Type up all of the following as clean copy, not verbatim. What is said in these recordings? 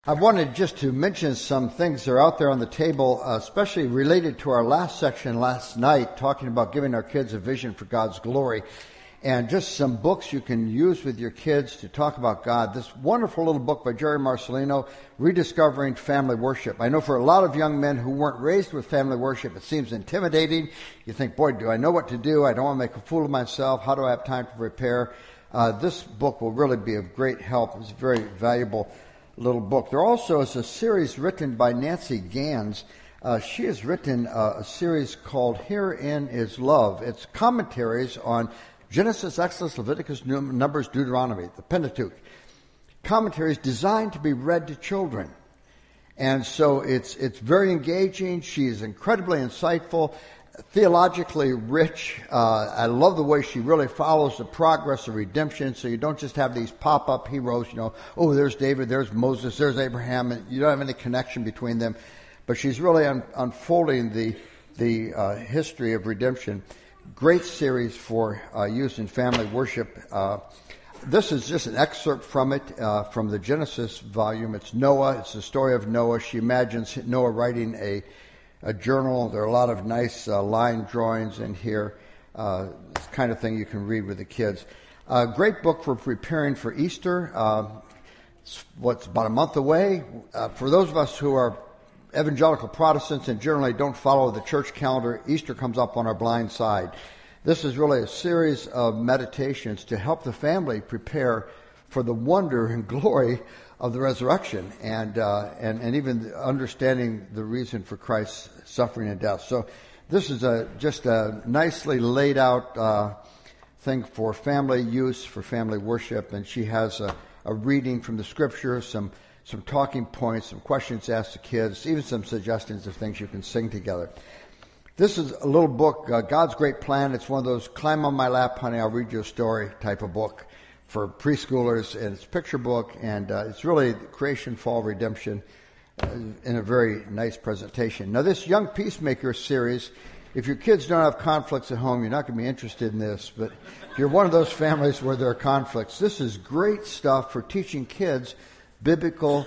I wanted just to mention some things that are out there on the table, especially related to our last section last night, talking about giving our kids a vision for God's glory, and just some books you can use with your kids to talk about God. This wonderful little book by Jerry Marcelino, Rediscovering Family Worship. I know for a lot of young men who weren't raised with family worship, it seems intimidating. You think, boy, do I know what to do? I don't want to make a fool of myself. How do I have time to prepare? This book will really be of great help. It's a very valuable little book. There also is a series written by Nancy Gans. She has written a series called Herein is Love. It's commentaries on Genesis, Exodus, Leviticus, Numbers, Deuteronomy, the Pentateuch. Commentaries designed to be read to children. And so it's very engaging. She's incredibly insightful, theologically rich. I love the way she really follows the progress of redemption, so you don't just have these pop-up heroes, oh, there's David, there's Moses, there's Abraham, and you don't have any connection between them. But she's really unfolding the history of redemption. Great series for use in family worship. This is just an excerpt from it, from the Genesis volume. It's Noah. It's the story of Noah. She imagines Noah writing a journal. There are a lot of nice line drawings in here. It's the kind of thing you can read with the kids. Great book for preparing for Easter. It's about a month away. For those of us who are evangelical Protestants and generally don't follow the church calendar, Easter comes up on our blind side. This is really a series of meditations to help the family prepare for the wonder and glory of the resurrection and even understanding the reason for Christ's suffering and death. So this is just a nicely laid out thing for family use, for family worship, and she has a reading from the scriptures, some talking points, some questions asked to kids, even some suggestions of things you can sing together. This is a little book, God's Great Plan. It's one of those climb on my lap, honey, I'll read you a story type of book for preschoolers, and it's a picture book, and it's really creation, fall, redemption in a very nice presentation. Now, this Young Peacemaker series, if your kids don't have conflicts at home, you're not going to be interested in this, but if you're one of those families where there are conflicts, this is great stuff for teaching kids biblical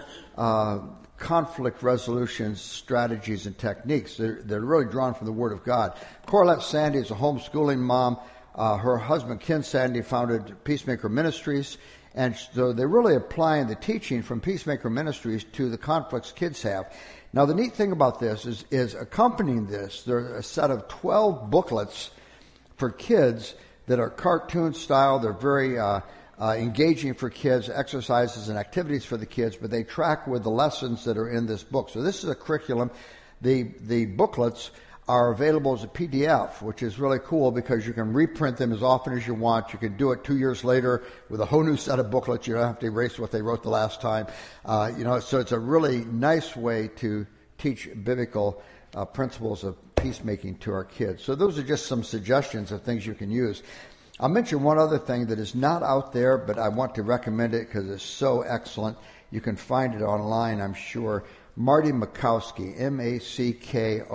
conflict resolution strategies and techniques. They're really drawn from the Word of God. Corlette Sandy is a homeschooling mom. Her husband, Ken Sandy, founded Peacemaker Ministries, and so they're really applying the teaching from Peacemaker Ministries to the conflicts kids have. Now, the neat thing about this is accompanying this, there's a set of 12 booklets for kids that are cartoon style. They're very engaging for kids, exercises and activities for the kids, but they track with the lessons that are in this book. So this is a curriculum. The booklets are available as a PDF, which is really cool because you can reprint them as often as you want. You can do it 2 years later with a whole new set of booklets. You don't have to erase what they wrote the last time. So it's a really nice way to teach biblical principles of peacemaking to our kids. So those are just some suggestions of things you can use. I'll mention one other thing that is not out there, but I want to recommend it because it's so excellent. You can find it online, I'm sure. Marty Makowski, Mackowski.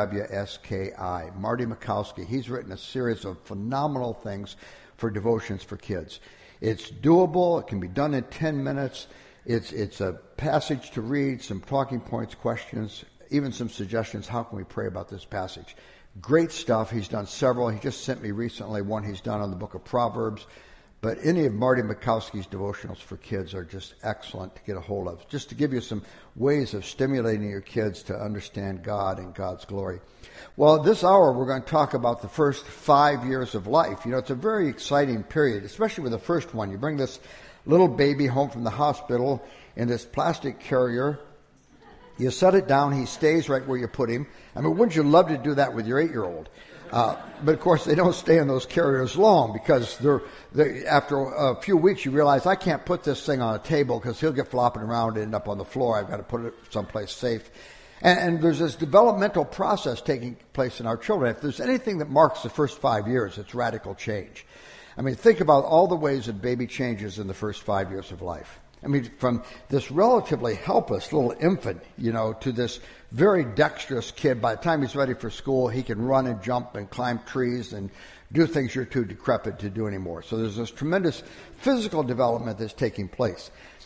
Marty Makowski. He's written a series of phenomenal things for devotions for kids. It's doable. It can be done in 10 minutes. It's a passage to read, some talking points, questions, even some suggestions. How can we pray about this passage? Great stuff. He's done several. He just sent me recently one he's done on the book of Proverbs. But any of Marty Makowski's devotionals for kids are just excellent to get a hold of. Just to give you some ways of stimulating your kids to understand God and God's glory. Well, this hour we're going to talk about the first 5 years of life. It's a very exciting period, especially with the first one. You bring this little baby home from the hospital in this plastic carrier. You set it down. He stays right where you put him. I mean, wouldn't you love to do that with your 8-year-old? But of course, they don't stay in those carriers long because after a few weeks, you realize I can't put this thing on a table because he'll get flopping around and end up on the floor. I've got to put it someplace safe. And there's this developmental process taking place in our children. If there's anything that marks the first 5 years, it's radical change. I mean, think about all the ways that baby changes in the first 5 years of life. I mean, from this relatively helpless little infant, to this very dexterous kid. By the time he's ready for school, he can run and jump and climb trees and do things you're too decrepit to do anymore. So there's this tremendous physical development that's taking place.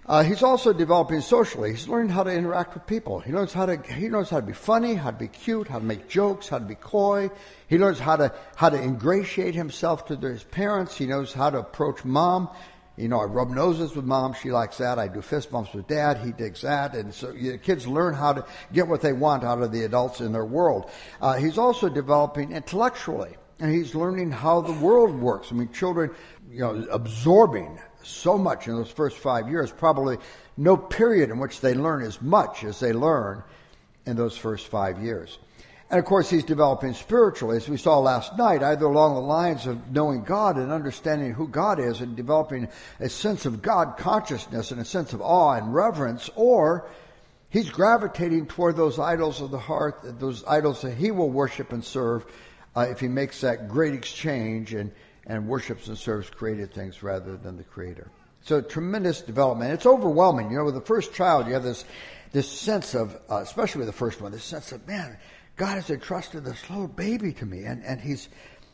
He's also developing socially. He's learning how to interact with people. He knows how to be funny, how to be cute, how to make jokes, how to be coy. He learns how to ingratiate himself to his parents. He knows how to approach mom. I rub noses with mom. She likes that. I do fist bumps with dad. He digs that. And so kids learn how to get what they want out of the adults in their world. He's also developing intellectually, and he's learning how the world works. I mean, children, absorbing so much in those first 5 years, probably no period in which they learn as much as they learn in those first 5 years. And of course, he's developing spiritually, as we saw last night, either along the lines of knowing God and understanding who God is and developing a sense of God consciousness and a sense of awe and reverence, or he's gravitating toward those idols of the heart, those idols that he will worship and serve if he makes that great exchange and worships and serves created things rather than the Creator. So tremendous development. It's overwhelming. With the first child, you have this sense of, especially with the first one, this sense of, man, God has entrusted this little baby to me, and he's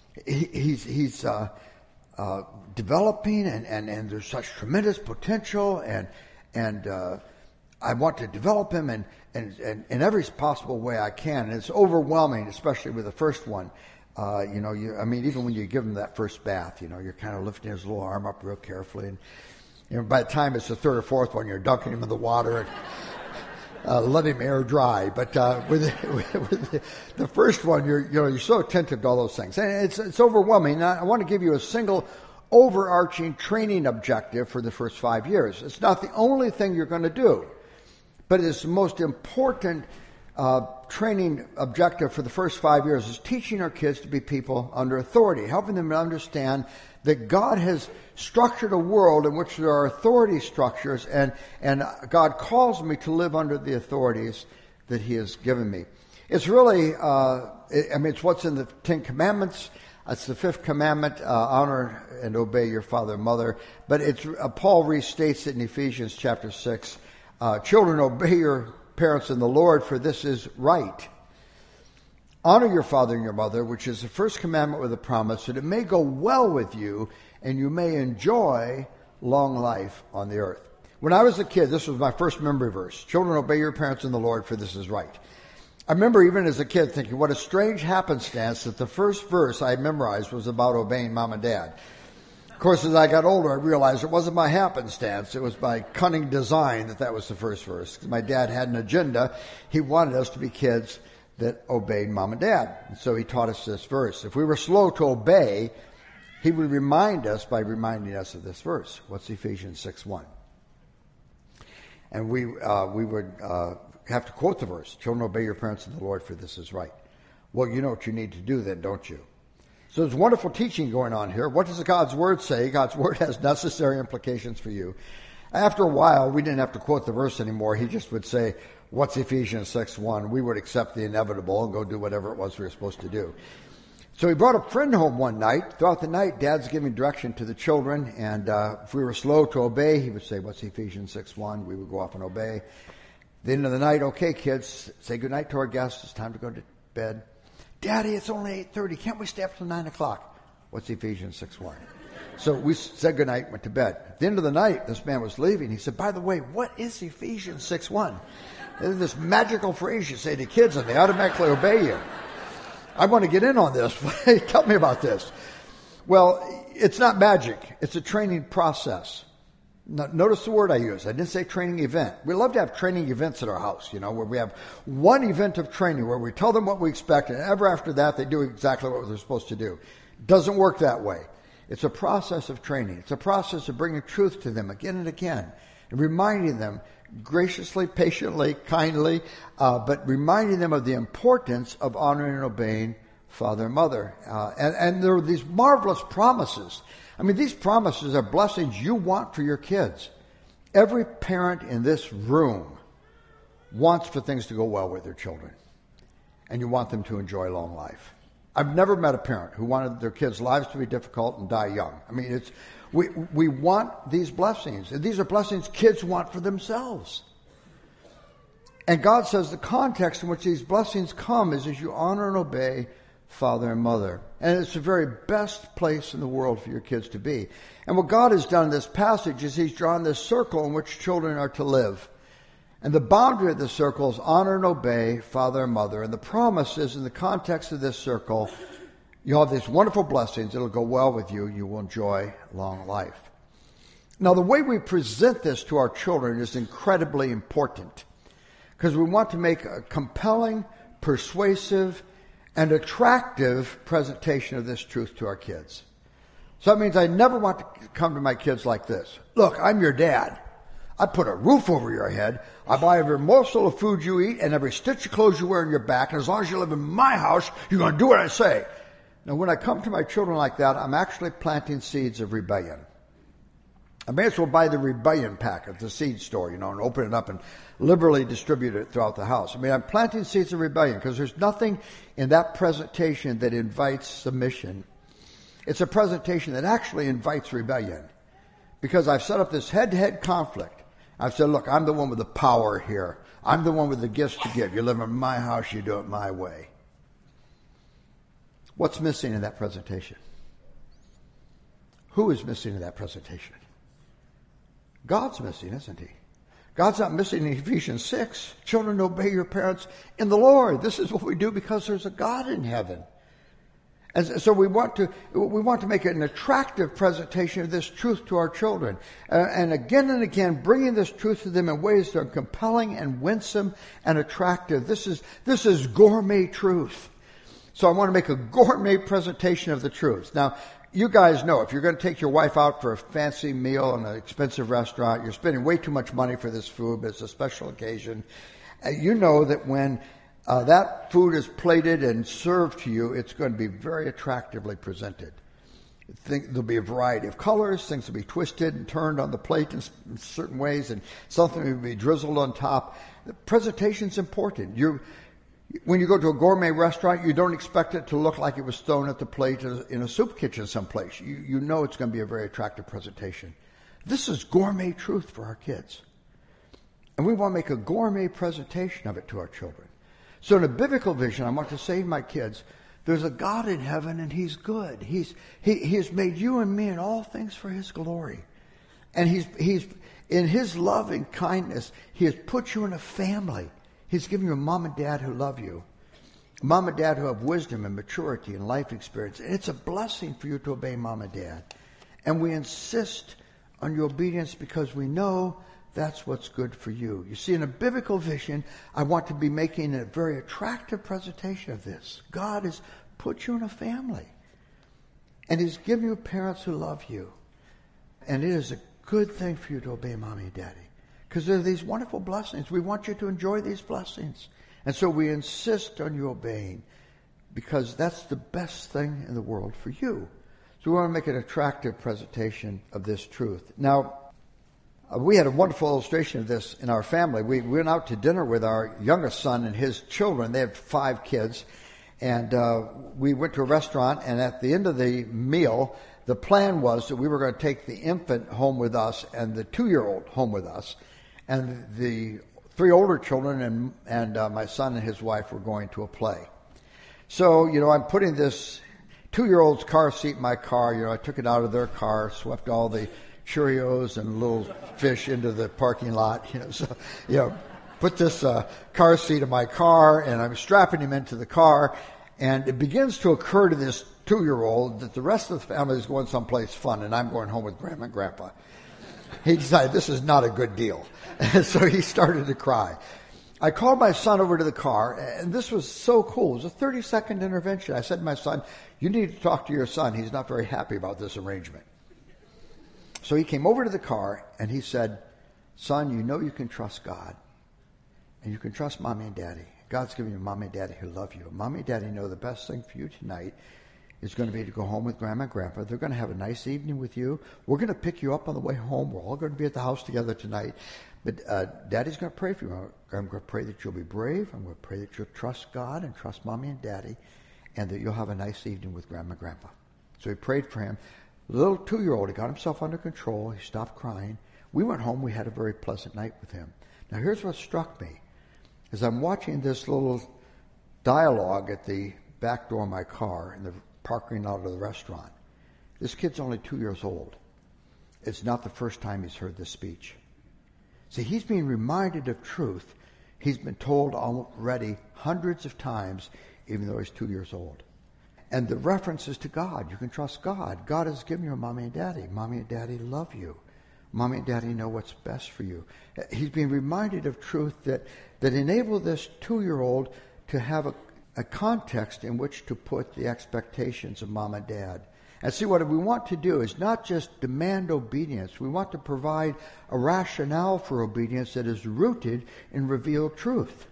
developing, and there's such tremendous potential, and I want to develop him and in every possible way I can. And it's overwhelming, especially with the first one. Even when you give him that first bath, you're kind of lifting his little arm up real carefully, and by the time it's the third or fourth one, you're dunking him in the water and let him air dry. But with the first one, you're so attentive to all those things, and it's overwhelming. I want to give you a single overarching training objective for the first 5 years. It's not the only thing you're going to do, but it's the most important training objective for the first 5 years is teaching our kids to be people under authority, helping them to understand that God has structured a world in which there are authority structures, and God calls me to live under the authorities that he has given me. It's really, it's what's in the Ten Commandments. It's the fifth commandment, honor and obey your father and mother. But it's Paul restates it in Ephesians chapter 6. Children, obey your parents in the Lord, for this is right. Honor your father and your mother, which is the first commandment with a promise, that it may go well with you and you may enjoy long life on the earth. When I was a kid, this was my first memory verse. Children, obey your parents in the Lord, for this is right. I remember even as a kid thinking, what a strange happenstance that the first verse I memorized was about obeying mom and dad. Of course, as I got older, I realized it wasn't by happenstance. It was by cunning design that was the first verse. My dad had an agenda. He wanted us to be kids that obeyed mom and dad. And so he taught us this verse. If we were slow to obey, he would remind us by reminding us of this verse. What's Ephesians 6:1? And we would have to quote the verse. Children, obey your parents in the Lord, for this is right. Well, you know what you need to do then, don't you? So there's wonderful teaching going on here. What does God's Word say? God's Word has necessary implications for you. After a while, we didn't have to quote the verse anymore. He just would say, what's Ephesians 6:1? We would accept the inevitable and go do whatever it was we were supposed to do. So he brought a friend home one night. Throughout the night, Dad's giving direction to the children, and if we were slow to obey, he would say, what's Ephesians 6:1? We would go off and obey. At the end of the night, okay, kids, say goodnight to our guests. It's time to go to bed. Daddy, it's only 8:30. Can't we stay up till 9 o'clock? What's Ephesians 6:1? So we said goodnight, went to bed. At the end of the night, this man was leaving. He said, by the way, what is Ephesians 6:1? There's this magical phrase you say to kids and they automatically obey you. I want to get in on this. Tell me about this. Well, it's not magic. It's a training process. Notice the word I use. I didn't say training event. We love to have training events at our house, where we have one event of training where we tell them what we expect, and ever after that, they do exactly what they're supposed to do. It doesn't work that way. It's a process of training. It's a process of bringing truth to them again and again, and reminding them graciously, patiently, kindly, but reminding them of the importance of honoring and obeying father and mother. And there are these marvelous promises. I mean, these promises are blessings you want for your kids. Every parent in this room wants for things to go well with their children. And you want them to enjoy long life. I've never met a parent who wanted their kids' lives to be difficult and die young. I mean, we want these blessings. And these are blessings kids want for themselves. And God says the context in which these blessings come is as you honor and obey father and mother. And it's the very best place in the world for your kids to be. And what God has done in this passage is he's drawn this circle in which children are to live. And the boundary of the circle is honor and obey father and mother. And the promise is, in the context of this circle, you'll have these wonderful blessings. It'll go well with you. You will enjoy long life. Now, the way we present this to our children is incredibly important, because we want to make a compelling, persuasive, and attractive presentation of this truth to our kids. So that means I never want to come to my kids like this. Look, I'm your dad. I put a roof over your head. I buy every morsel of food you eat and every stitch of clothes you wear on your back. And as long as you live in my house, you're going to do what I say. Now, when I come to my children like that, I'm actually planting seeds of rebellion. I may as well buy the rebellion pack at the seed store, and open it up and liberally distribute it throughout the house. I'm planting seeds of rebellion because there's nothing in that presentation that invites submission. It's a presentation that actually invites rebellion, because I've set up this head-to-head conflict. I've said, look, I'm the one with the power here. I'm the one with the gifts to give. You live in my house, you do it my way. What's missing in that presentation? Who is missing in that presentation? God's missing, isn't he? God's not missing in Ephesians 6. Children, obey your parents in the Lord. This is what we do because there's a God in heaven. And so we want to make an attractive presentation of this truth to our children. And again, bringing this truth to them in ways that are compelling and winsome and attractive. This is gourmet truth. So I want to make a gourmet presentation of the truth. Now, you guys know if you're going to take your wife out for a fancy meal in an expensive restaurant, you're spending way too much money for this food, but it's a special occasion. You know that when that food is plated and served to you, it's going to be very attractively presented. There'll be a variety of colors. Things will be twisted and turned on the plate in certain ways, and something will be drizzled on top. The presentation's important. When you go to a gourmet restaurant, you don't expect it to look like it was thrown at the plate in a soup kitchen someplace. You know it's going to be a very attractive presentation. This is gourmet truth for our kids. And we want to make a gourmet presentation of it to our children. So in a biblical vision, I want to say to my kids, there's a God in heaven and he's good. He has made you and me and all things for his glory. And he's in his love and kindness, he has put you in a family. He's given you a mom and dad who love you. Mom and dad who have wisdom and maturity and life experience. And it's a blessing for you to obey mom and dad. And we insist on your obedience because we know that's what's good for you. You see, in a biblical vision, I want to be making a very attractive presentation of this. God has put you in a family. And he's given you parents who love you. And it is a good thing for you to obey mommy and daddy. Because there are these wonderful blessings. We want you to enjoy these blessings. And so we insist on you obeying, because that's the best thing in the world for you. So we want to make an attractive presentation of this truth. Now, we had a wonderful illustration of this in our family. We went out to dinner with our youngest son and his children. They have 5 kids. And we went to a restaurant, and at the end of the meal, the plan was that we were going to take the infant home with us and the 2-year-old home with us. And the 3 older children and my son and his wife were going to a play. So, I'm putting this 2-year-old's car seat in my car. I took it out of their car, swept all the Cheerios and little fish into the parking lot. Put this car seat in my car, and I'm strapping him into the car. And it begins to occur to this 2-year-old that the rest of the family is going someplace fun, and I'm going home with Grandma and Grandpa. He decided this is not a good deal. And so he started to cry. I called my son over to the car, and this was so cool. It was a 30-second intervention. I said to my son, you need to talk to your son. He's not very happy about this arrangement. So he came over to the car, and he said, son, you can trust God, and you can trust mommy and daddy. God's given you mommy and daddy who love you. Mommy and daddy know the best thing for you tonight is going to be to go home with Grandma and Grandpa. They're going to have a nice evening with you. We're going to pick you up on the way home. We're all going to be at the house together tonight. But Daddy's going to pray for you. I'm going to pray that you'll be brave. I'm going to pray that you'll trust God and trust Mommy and Daddy, and that you'll have a nice evening with Grandma and Grandpa. So he prayed for him. The little 2-year-old, he got himself under control. He stopped crying. We went home. We had a very pleasant night with him. Now, here's what struck me. As I'm watching this little dialogue at the back door of my car in the parking lot of the restaurant. This kid's only 2 years old. It's not the first time he's heard this speech. See, he's being reminded of truth he's been told already hundreds of times, even though he's 2 years old. And the reference is to God. You can trust God. God has given you a mommy and daddy. Mommy and daddy love you. Mommy and daddy know what's best for you. He's being reminded of truth that enabled this 2-year-old to have a context in which to put the expectations of mom and dad. And see, what we want to do is not just demand obedience. We want to provide a rationale for obedience that is rooted in revealed truth.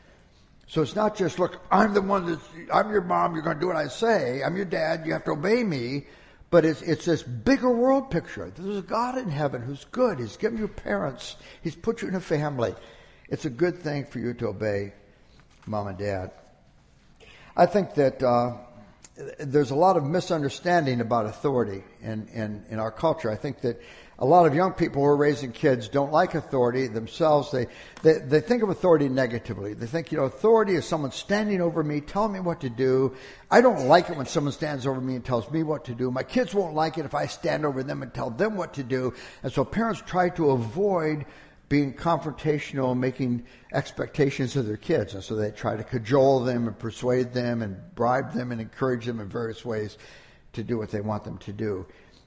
So it's not just, look, I'm your mom, you're going to do what I say. I'm your dad, you have to obey me. But it's this bigger world picture. There's a God in heaven who's good. He's given you parents. He's put you in a family. It's a good thing for you to obey mom and dad. I think that there's a lot of misunderstanding about authority in our culture. I think that a lot of young people who are raising kids don't like authority themselves. They think of authority negatively. They think, authority is someone standing over me, telling me what to do. I don't like it when someone stands over me and tells me what to do. My kids won't like it if I stand over them and tell them what to do. And so parents try to avoid being confrontational and making expectations of their kids. And so they try to cajole them and persuade them and bribe them and encourage them in various ways to do what they want them to do.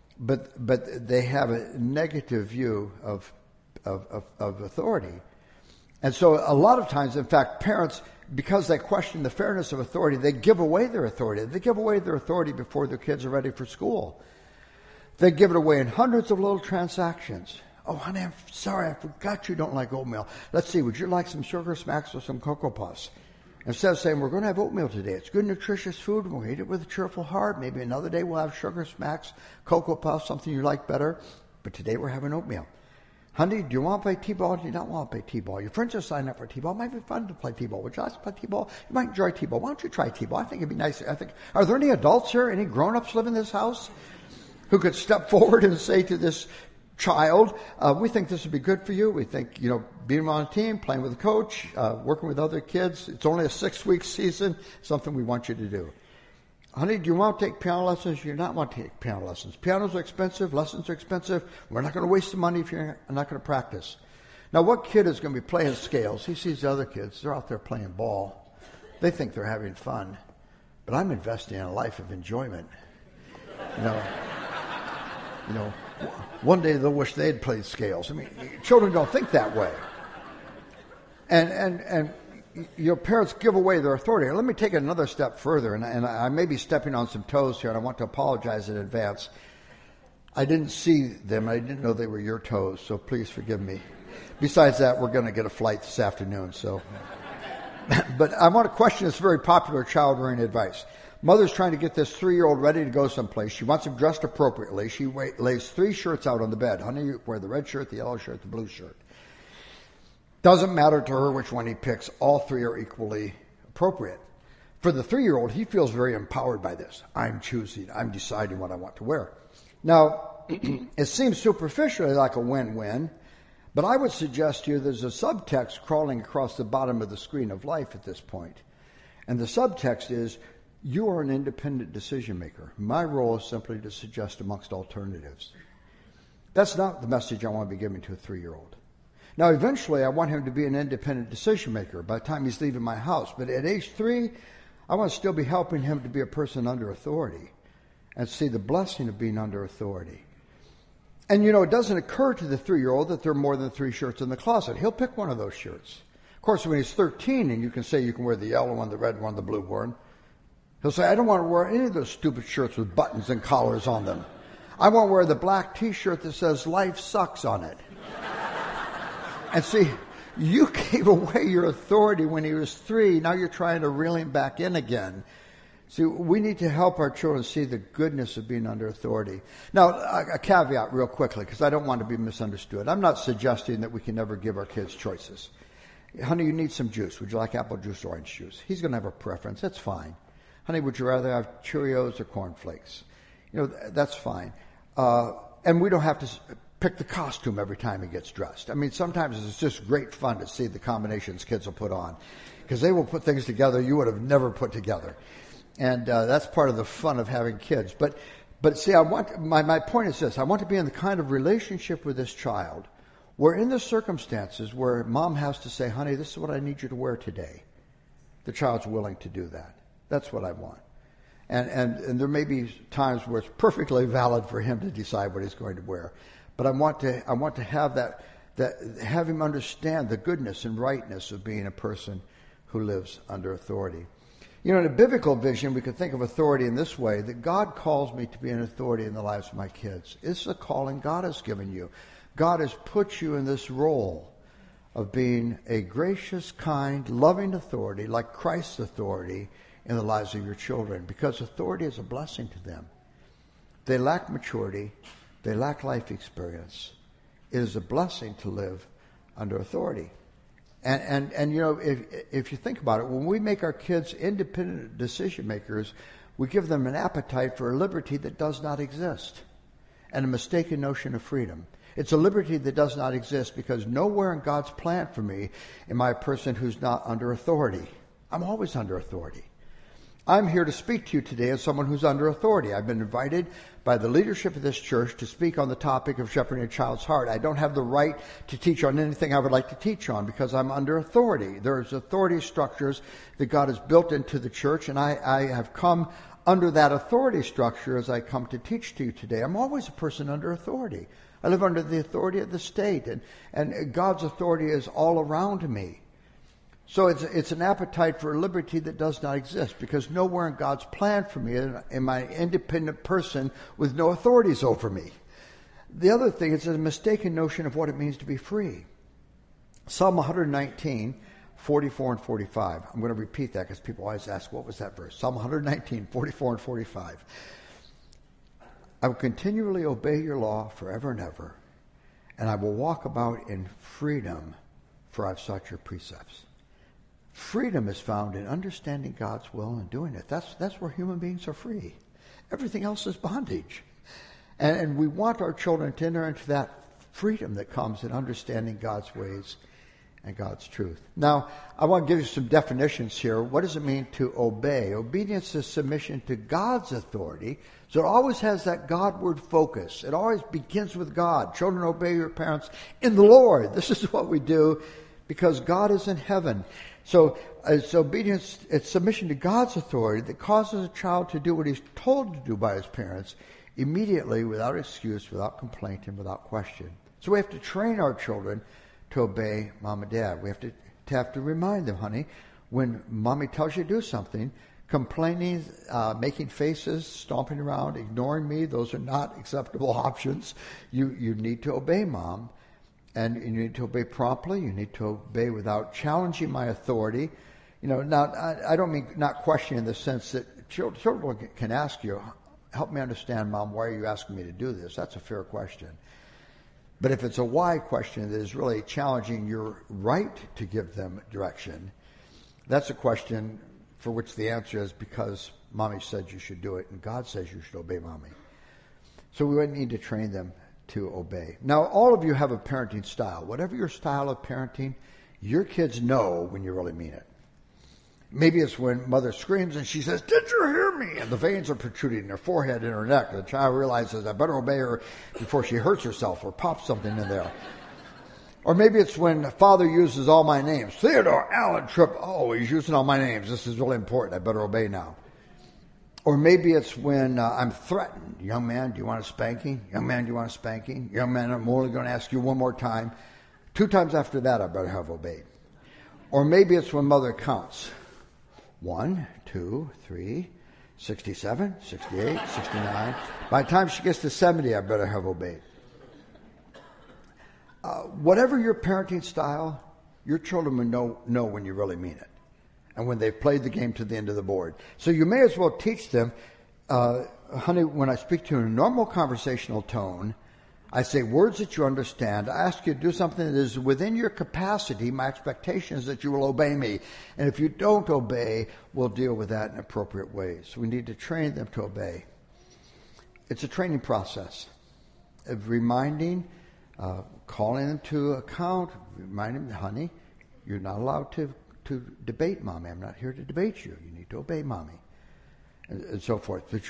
But they have a negative view of authority. And so a lot of times, in fact, parents, because they question the fairness of authority, they give away their authority. They give away their authority before their kids are ready for school. They give it away in hundreds of little transactions. Oh, honey, I'm sorry, I forgot you don't like oatmeal. Let's see, would you like some Sugar Smacks or some Cocoa Puffs? Instead of saying, we're going to have oatmeal today. It's good, nutritious food. We'll eat it with a cheerful heart. Maybe another day we'll have Sugar Smacks, Cocoa Puffs, something you like better. But today we're having oatmeal. Honey, do you want to play T-ball or do you not want to play T-ball? Your friends are signing up for T-ball. It might be fun to play T-ball. Would you like to play T-ball? You might enjoy T-ball. Why don't you try T-ball? I think it'd be nice. Are there any adults here, any grown-ups live in this house who could step forward and say to this child, we think this would be good for you. We think, being on a team, playing with a coach, working with other kids, it's only a 6-week season, something we want you to do. Honey, do you want to take piano lessons? You do not want to take piano lessons. Pianos are expensive. Lessons are expensive. We're not going to waste the money if you're not going to practice. Now, what kid is going to be playing scales? He sees the other kids. They're out there playing ball. They think they're having fun. But I'm investing in a life of enjoyment. One day they'll wish they'd played scales. I mean, children don't think that way. And your parents give away their authority. Let me take it another step further, and I may be stepping on some toes here, and I want to apologize in advance. I didn't see them. I didn't know they were your toes, so please forgive me. Besides that, we're going to get a flight this afternoon. So, but I want to question this very popular child-rearing advice. Mother's trying to get this 3-year-old ready to go someplace. She wants him dressed appropriately. She lays 3 shirts out on the bed. Honey, you wear the red shirt, the yellow shirt, the blue shirt. Doesn't matter to her which one he picks. All 3 are equally appropriate. For the 3-year-old, he feels very empowered by this. I'm choosing. I'm deciding what I want to wear. Now, it seems superficially like a win-win, but I would suggest to you there's a subtext crawling across the bottom of the screen of life at this point. And the subtext is, you are an independent decision maker. My role is simply to suggest amongst alternatives. That's not the message I want to be giving to a 3-year-old. Now, eventually, I want him to be an independent decision maker by the time he's leaving my house. But at age 3, I want to still be helping him to be a person under authority and see the blessing of being under authority. And, it doesn't occur to the 3-year-old that there are more than 3 shirts in the closet. He'll pick one of those shirts. Of course, when he's 13 and you can say you can wear the yellow one, the red one, the blue one, he'll say, I don't want to wear any of those stupid shirts with buttons and collars on them. I want to wear the black T-shirt that says life sucks on it. And see, you gave away your authority when he was 3. Now you're trying to reel him back in again. See, we need to help our children see the goodness of being under authority. Now, a caveat real quickly, because I don't want to be misunderstood. I'm not suggesting that we can never give our kids choices. Honey, you need some juice. Would you like apple juice or orange juice? He's going to have a preference. That's fine. Honey, would you rather have Cheerios or cornflakes? That's fine. And we don't have to pick the costume every time he gets dressed. I mean, sometimes it's just great fun to see the combinations kids will put on, because they will put things together you would have never put together. And that's part of the fun of having kids. But see, my point is this. I want to be in the kind of relationship with this child where in the circumstances where mom has to say, honey, this is what I need you to wear today, the child's willing to do that. That's what I want. And there may be times where it's perfectly valid for him to decide what he's going to wear. But I want to have have him understand the goodness and rightness of being a person who lives under authority. In a biblical vision, we could think of authority in this way, that God calls me to be an authority in the lives of my kids. It's a calling God has given you. God has put you in this role of being a gracious, kind, loving authority, like Christ's authority in the lives of your children, because authority is a blessing to them. They lack maturity. They lack life experience. It is a blessing to live under authority. And if you think about it, when we make our kids independent decision makers, we give them an appetite for a liberty that does not exist and a mistaken notion of freedom. It's a liberty that does not exist because nowhere in God's plan for me am I a person who's not under authority. I'm always under authority. I'm here to speak to you today as someone who's under authority. I've been invited by the leadership of this church to speak on the topic of shepherding a child's heart. I don't have the right to teach on anything I would like to teach on because I'm under authority. There's authority structures that God has built into the church, and I have come under that authority structure as I come to teach to you today. I'm always a person under authority. I live under the authority of the state, and God's authority is all around me. So it's an appetite for liberty that does not exist because nowhere in God's plan for me am I an independent person with no authorities over me. The other thing is a mistaken notion of what it means to be free. Psalm 119, 44 and 45. I'm going to repeat that because people always ask, what was that verse? Psalm 119, 44 and 45. I will continually obey your law forever and ever, and I will walk about in freedom, for I've sought your precepts. Freedom is found in understanding God's will and doing it. That's where human beings are free. Everything else is bondage. And we want our children to enter into that freedom that comes in understanding God's ways and God's truth. Now, I want to give you some definitions here. What does it mean to obey? Obedience is submission to God's authority. So it always has that Godward focus. It always begins with God. Children, obey your parents in the Lord. This is what we do because God is in heaven. So it's obedience, it's submission to God's authority that causes a child to do what he's told to do by his parents immediately, without excuse, without complaint, and without question. So we have to train our children to obey mom and dad. We have to remind them, honey, when mommy tells you to do something, complaining, making faces, stomping around, ignoring me, those are not acceptable options. You need to obey mom. And you need to obey promptly. You need to obey without challenging my authority. Now, I don't mean not questioning in the sense that children can ask you, help me understand, Mom, why are you asking me to do this? That's a fair question. But if it's a why question that is really challenging your right to give them direction, that's a question for which the answer is because Mommy said you should do it and God says you should obey Mommy. So we would need to train them to obey. Now, all of you have a parenting style. Whatever your style of parenting, your kids know when you really mean it. Maybe it's when mother screams and she says, "Did you hear me?" And the veins are protruding in her forehead and her neck. And the child realizes, I better obey her before she hurts herself or pops something in there. Or maybe it's when father uses all my names. Theodore, Alan, Tripp. Oh, he's using all my names. This is really important. I better obey now. Or maybe it's when I'm threatened. Young man, do you want a spanking? Young man, do you want a spanking? Young man, I'm only going to ask you one more time. 2 times after that, I better have obeyed. Or maybe it's when mother counts. 1, 2, 3, 67, 68, 69. By the time she gets to 70, I better have obeyed. Whatever your parenting style, your children will know when you really mean it. And when they've played the game to the end of the board. So you may as well teach them, honey, when I speak to you in a normal conversational tone, I say words that you understand. I ask you to do something that is within your capacity. My expectation is that you will obey me. And if you don't obey, we'll deal with that in appropriate ways. So we need to train them to obey. It's a training process of reminding, calling them to account, reminding them, honey, you're not allowed to debate Mommy. I'm not here to debate you. You need to obey Mommy. and so forth. But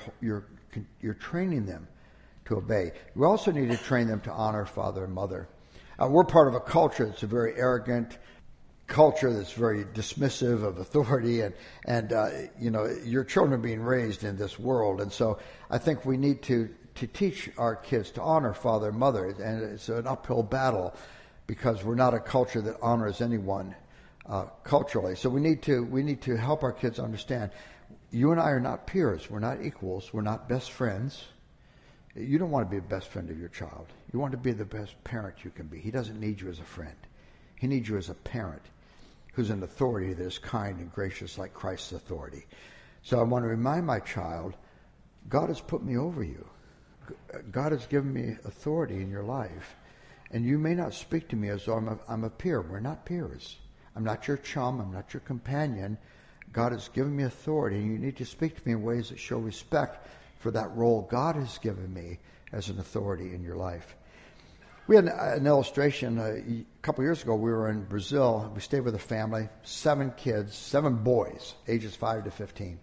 you're training them to obey. We also need to train them to honor father and mother. We're part of a culture that's a very arrogant culture, that's very dismissive of authority, and your children are being raised in this world, and so I think we need to teach our kids to honor father and mother, and it's an uphill battle because we're not a culture that honors anyone culturally. So we need to help our kids understand. You and I are not peers. We're not equals. We're not best friends. You don't want to be the best friend of your child. You want to be the best parent you can be. He doesn't need you as a friend. He needs you as a parent who's an authority that is kind and gracious like Christ's authority. So I want to remind my child, God has put me over you. God has given me authority in your life. And you may not speak to me as though I'm a peer. We're not peers. I'm not your chum. I'm not your companion. God has given me authority, and you need to speak to me in ways that show respect for that role God has given me as an authority in your life. We had an illustration a couple years ago. We were in Brazil. We stayed with a family, 7 kids, 7 boys, ages 5 to 15.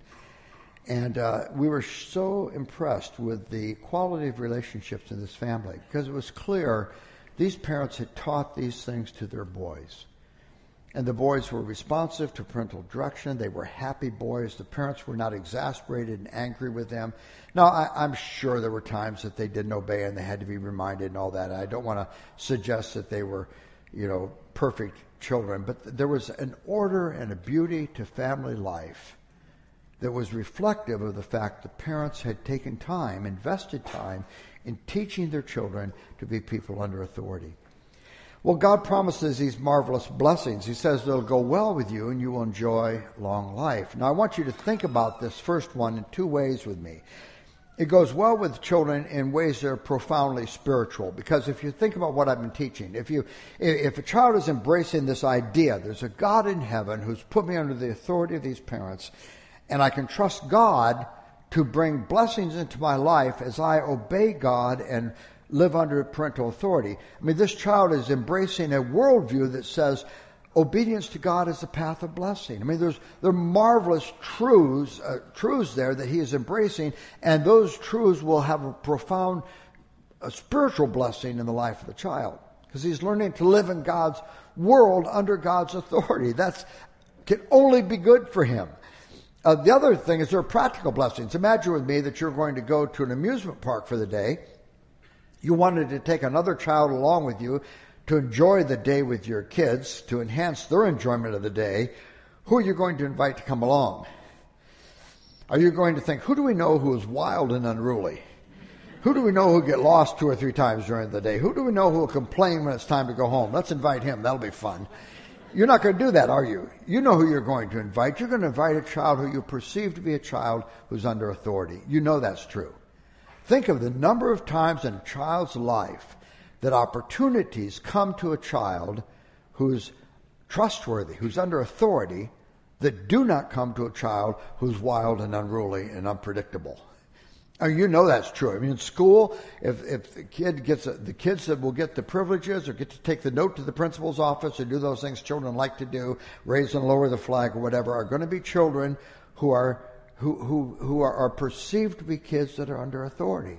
And we were so impressed with the quality of relationships in this family because it was clear these parents had taught these things to their boys. And the boys were responsive to parental direction. They were happy boys. The parents were not exasperated and angry with them. Now, I'm sure there were times that they didn't obey and they had to be reminded and all that. I don't want to suggest that they were, perfect children. But there was an order and a beauty to family life that was reflective of the fact that parents had taken time, invested time in teaching their children to be people under authority. Well, God promises these marvelous blessings. He says they'll go well with you and you will enjoy long life. Now, I want you to think about this first one in 2 ways with me. It goes well with children in ways that are profoundly spiritual, because if you think about what I've been teaching, if a child is embracing this idea, there's a God in heaven who's put me under the authority of these parents, and I can trust God to bring blessings into my life as I obey God and live under parental authority. I mean, this child is embracing a worldview that says obedience to God is the path of blessing. I mean, there are marvelous truths there that he is embracing, and those truths will have a profound spiritual blessing in the life of the child because he's learning to live in God's world under God's authority. That can only be good for him. The other thing is there are practical blessings. Imagine with me that you're going to go to an amusement park for the day. You wanted to take another child along with you to enjoy the day with your kids, to enhance their enjoyment of the day. Who are you going to invite to come along? Are you going to think, who do we know who is wild and unruly? Who do we know who get lost 2 or 3 times during the day? Who do we know who will complain when it's time to go home? Let's invite him. That'll be fun. You're not going to do that, are you? You know who you're going to invite. You're going to invite a child who you perceive to be a child who's under authority. You know that's true. Think of the number of times in a child's life that opportunities come to a child who's trustworthy, who's under authority, that do not come to a child who's wild and unruly and unpredictable. And you know that's true. I mean, in school, if the kid gets the kids that will get the privileges or get to take the note to the principal's office or do those things children like to do, raise and lower the flag or whatever, are going to be children who are perceived to be kids that are under authority.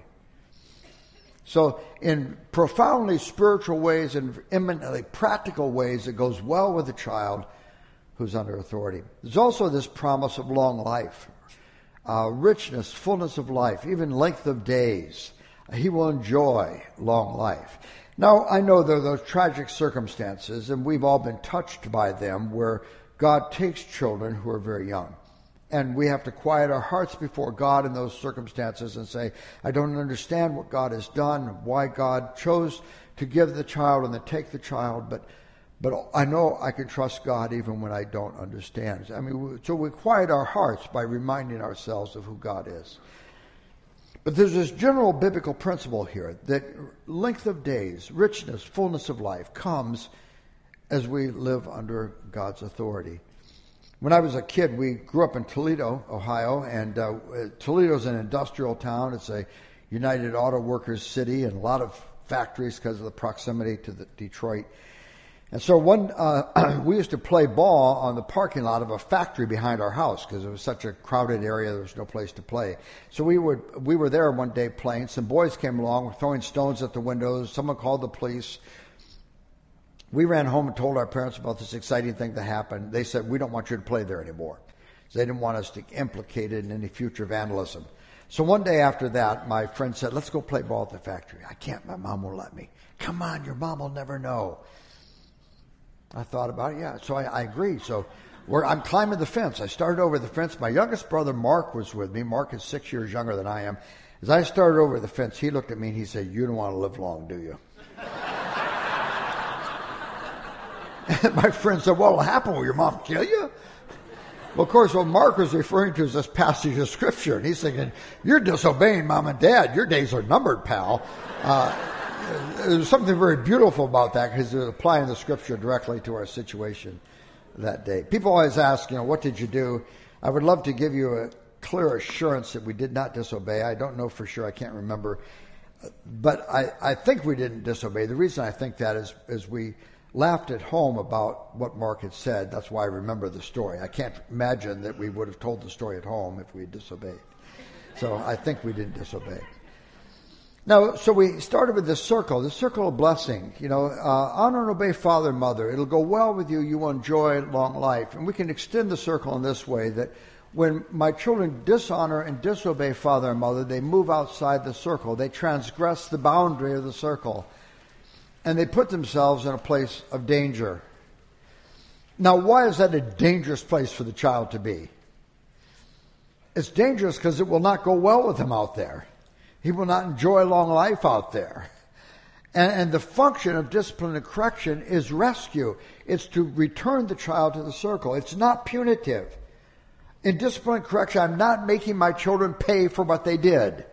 So in profoundly spiritual ways and eminently practical ways, it goes well with a child who's under authority. There's also this promise of long life, richness, fullness of life, even length of days. He will enjoy long life. Now, I know there are those tragic circumstances, and we've all been touched by them, where God takes children who are very young. And we have to quiet our hearts before God in those circumstances and say, I don't understand what God has done, why God chose to give the child and to take the child, but I know I can trust God even when I don't understand. I mean, so we quiet our hearts by reminding ourselves of who God is. But there's this general biblical principle here that length of days, richness, fullness of life comes as we live under God's authority. When I was a kid, we grew up in Toledo, Ohio, and Toledo's an industrial town. It's a United Auto Workers city and a lot of factories because of the proximity to Detroit. And so we used to play ball on the parking lot of a factory behind our house because it was such a crowded area, there was no place to play. So we were there one day playing. Some boys came along, were throwing stones at the windows. Someone called the police. We ran home and told our parents about this exciting thing that happened. They said, we don't want you to play there anymore. So they didn't want us to be implicated in any future vandalism. So one day after that, my friend said, let's go play ball at the factory. I can't, my mom won't let me. Come on, your mom will never know. I thought about it, yeah. So I agreed. So I'm climbing the fence. I started over the fence. My youngest brother, Mark, was with me. Mark is 6 years younger than I am. As I started over the fence, he looked at me and he said, you don't want to live long, do you? And my friend said, what will happen? Will your mom kill you? Well, of course, what Mark was referring to is this passage of Scripture. And he's thinking, you're disobeying Mom and Dad. Your days are numbered, pal. There's something very beautiful about that because it's applying the Scripture directly to our situation that day. People always ask, what did you do? I would love to give you a clear assurance that we did not disobey. I don't know for sure. I can't remember. But I think we didn't disobey. The reason I think that is we laughed at home about what Mark had said. That's why I remember the story. I can't imagine that we would have told the story at home if we had disobeyed. So I think we didn't disobey. Now, so we started with the circle of blessing. Honor and obey father and mother. It'll go well with you. You will enjoy long life. And we can extend the circle in this way, that when my children dishonor and disobey father and mother, they move outside the circle. They transgress the boundary of the circle. And they put themselves in a place of danger. Now, why is that a dangerous place for the child to be? It's dangerous because it will not go well with him out there. He will not enjoy long life out there. And the function of discipline and correction is rescue. It's to return the child to the circle. It's not punitive. In discipline and correction, I'm not making my children pay for what they did.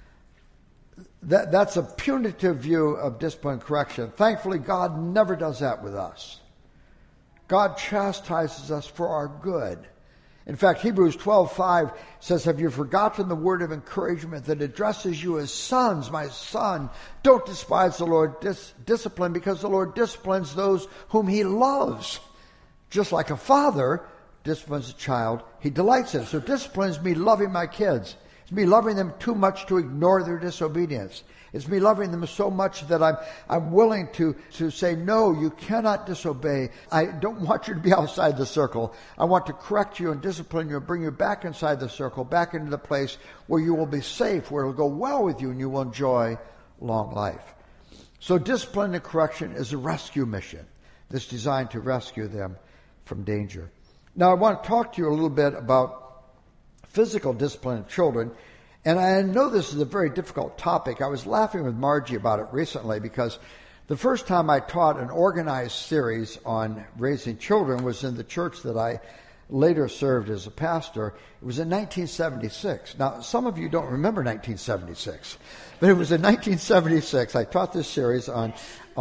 That's a punitive view of discipline and correction. Thankfully, God never does that with us. God chastises us for our good. In fact, Hebrews 12:5 says, have you forgotten the word of encouragement that addresses you as sons? My son, don't despise the Lord's discipline, because the Lord disciplines those whom he loves. Just like a father disciplines a child he delights in. So discipline is me loving my kids. It's me loving them too much to ignore their disobedience. It's me loving them so much that I'm willing to say, no, you cannot disobey. I don't want you to be outside the circle. I want to correct you and discipline you and bring you back inside the circle, back into the place where you will be safe, where it will go well with you and you will enjoy long life. So discipline and correction is a rescue mission that's designed to rescue them from danger. Now, I want to talk to you a little bit about physical discipline of children. And I know this is a very difficult topic. I was laughing with Margie about it recently because the first time I taught an organized series on raising children was in the church that I later served as a pastor. It was in 1976. Now, some of you don't remember 1976, but it was in 1976. I taught this series on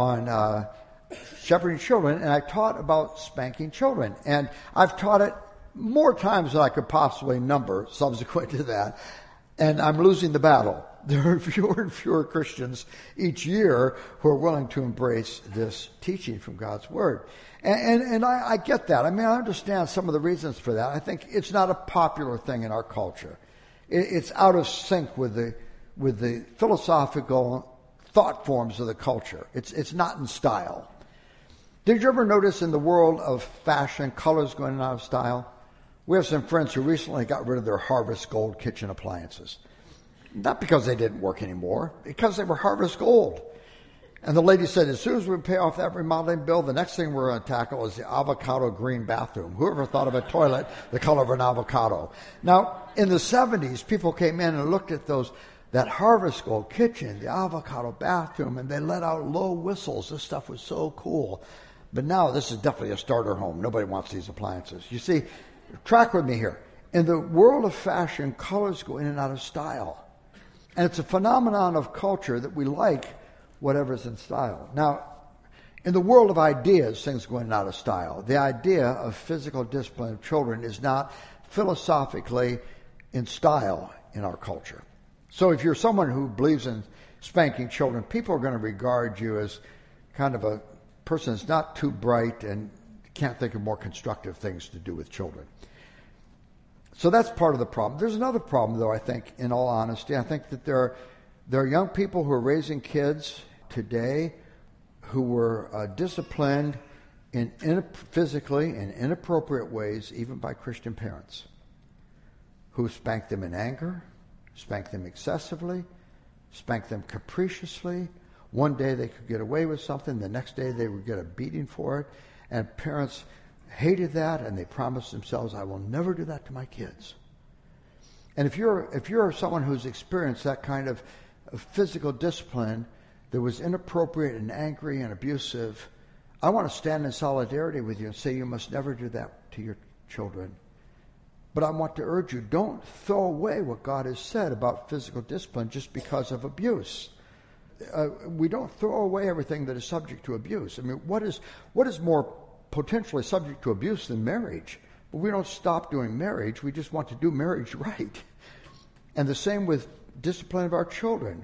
shepherding children, and I taught about spanking children. And I've taught it more times than I could possibly number subsequent to that. And I'm losing the battle. There are fewer and fewer Christians each year who are willing to embrace this teaching from God's Word. And I get that. I mean, I understand some of the reasons for that. I think it's not a popular thing in our culture. It's out of sync with the philosophical thought forms of the culture. It's not in style. Did you ever notice in the world of fashion, colors going out of style? We have some friends who recently got rid of their Harvest Gold kitchen appliances. Not because they didn't work anymore, because they were Harvest Gold. And the lady said, as soon as we pay off that remodeling bill, the next thing we're going to tackle is the avocado green bathroom. Whoever thought of a toilet the color of an avocado? Now, in the 70s, people came in and looked at that Harvest Gold kitchen, the avocado bathroom, and they let out low whistles. This stuff was so cool. But now this is definitely a starter home. Nobody wants these appliances. You see, track with me here. In the world of fashion, colors go in and out of style. And it's a phenomenon of culture that we like whatever's in style. Now, in the world of ideas, things go in and out of style. The idea of physical discipline of children is not philosophically in style in our culture. So if you're someone who believes in spanking children, people are going to regard you as kind of a person is not too bright and can't think of more constructive things to do with children. So that's part of the problem. There's another problem, though, I think, in all honesty. I think that there are young people who are raising kids today who were disciplined physically in inappropriate ways, even by Christian parents, who spanked them in anger, spanked them excessively, spanked them capriciously. One day they could get away with something, the next day they would get a beating for it, and parents hated that, and they promised themselves, I will never do that to my kids. And if you're someone who's experienced that kind of physical discipline that was inappropriate and angry and abusive, I want to stand in solidarity with you and say you must never do that to your children. But I want to urge you, don't throw away what God has said about physical discipline just because of abuse. We don't throw away everything that is subject to abuse. I mean, what is more potentially subject to abuse than marriage? But we don't stop doing marriage. We just want to do marriage right. And the same with discipline of our children.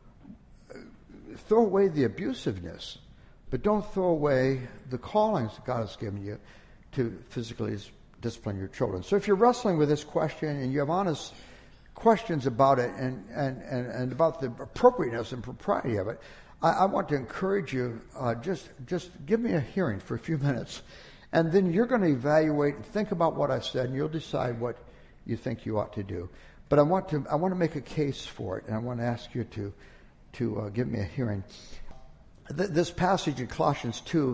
Throw away the abusiveness, but don't throw away the callings that God has given you to physically discipline your children. So if you're wrestling with this question and you have honest questions about it and about the appropriateness and propriety of it, I want to encourage you, just give me a hearing for a few minutes, and then you're going to evaluate and think about what I said, and you'll decide what you think you ought to do. But I want to make a case for it, and I want to ask you to give me a hearing. This passage in Colossians 2,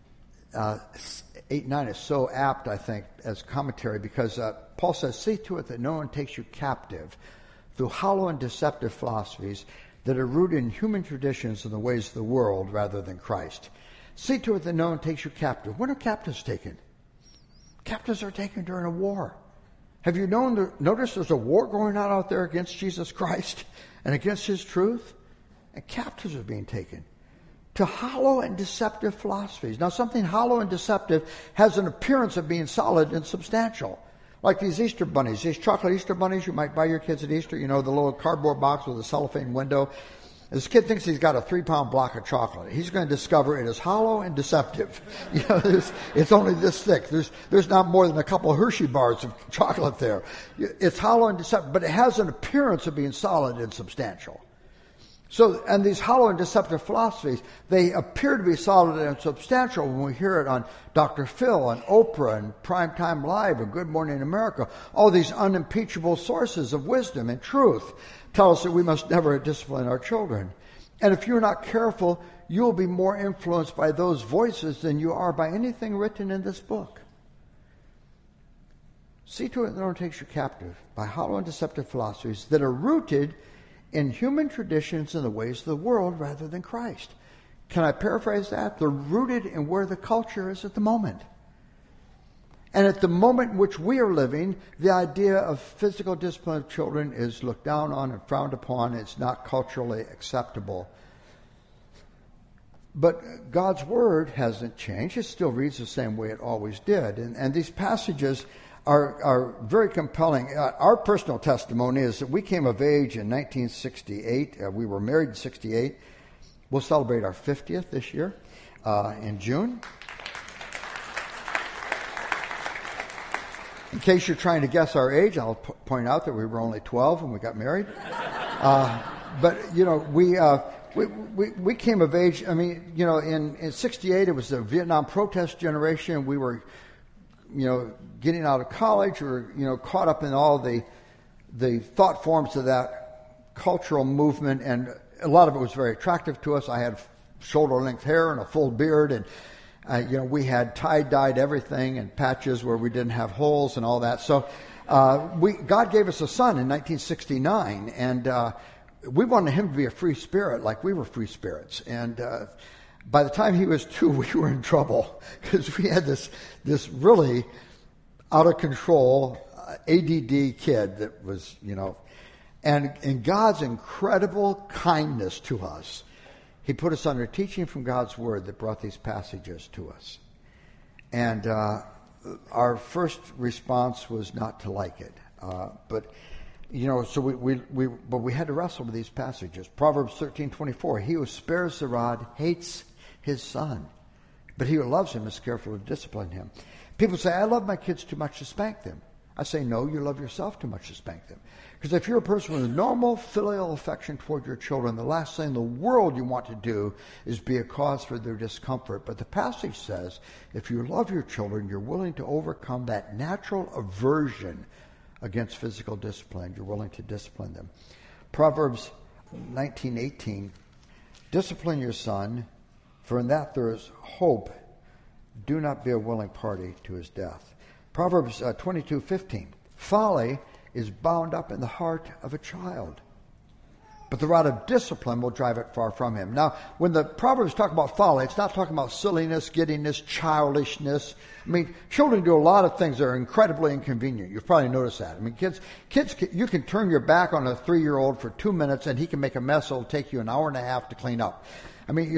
8-9 is so apt, I think, as commentary, because Paul says, see to it that no one takes you captive through hollow and deceptive philosophies that are rooted in human traditions and the ways of the world rather than Christ. See to it that no one takes you captive. When are captives taken? Captives are taken during a war. Have you noticed there's a war going on out there against Jesus Christ and against his truth? And captives are being taken to hollow and deceptive philosophies. Now, something hollow and deceptive has an appearance of being solid and substantial. Like these Easter bunnies, these chocolate Easter bunnies you might buy your kids at Easter, the little cardboard box with a cellophane window. This kid thinks he's got a 3-pound block of chocolate. He's going to discover it is hollow and deceptive. It's only this thick. There's not more than a couple of Hershey bars of chocolate there. It's hollow and deceptive, but it has an appearance of being solid and substantial. So, and these hollow and deceptive philosophies, they appear to be solid and substantial when we hear it on Dr. Phil and Oprah and Primetime Live and Good Morning America. All these unimpeachable sources of wisdom and truth tell us that we must never discipline our children. And if you're not careful, you'll be more influenced by those voices than you are by anything written in this book. See to it that no one takes you captive by hollow and deceptive philosophies that are rooted in human traditions and the ways of the world rather than Christ. Can I paraphrase that? They're rooted in where the culture is at the moment. And at the moment in which we are living, the idea of physical discipline of children is looked down on and frowned upon. It's not culturally acceptable. But God's Word hasn't changed. It still reads the same way it always did. And these passages are very compelling. Our personal testimony is that we came of age in 1968. We were married in 68. We'll celebrate our 50th this year in June. In case you're trying to guess our age, I'll point out that we were only 12 when we got married. But we came of age. I mean, in 68, it was the Vietnam protest generation. We were getting out of college, we were, caught up in all the thought forms of that cultural movement, and a lot of it was very attractive to us. I had shoulder-length hair and a full beard, and we had tie-dyed everything and patches where we didn't have holes and all that. So God gave us a son in 1969, and we wanted him to be a free spirit like we were free spirits. And by the time he was 2, we were in trouble because we had this really out of control ADD kid that was, and in God's incredible kindness to us, he put us under teaching from God's Word that brought these passages to us. And our first response was not to like it. But we had to wrestle with these passages. Proverbs 13:24, he who spares the rod hates his son, but he who loves him is careful to discipline him. People say, I love my kids too much to spank them. I say, no, you love yourself too much to spank them. Because if you're a person with normal filial affection toward your children, the last thing in the world you want to do is be a cause for their discomfort. But the passage says, if you love your children, you're willing to overcome that natural aversion against physical discipline. You're willing to discipline them. Proverbs 19:18, discipline your son, for in that there is hope. Do not be a willing party to his death. Proverbs 22:15, folly is bound up in the heart of a child, but the rod of discipline will drive it far from him. Now, when the Proverbs talk about folly, it's not talking about silliness, giddiness, childishness. I mean, children do a lot of things that are incredibly inconvenient. You've probably noticed that. I mean, kids, you can turn your back on a 3-year-old for 2 minutes and he can make a mess that'll take you an hour and a half to clean up. I mean,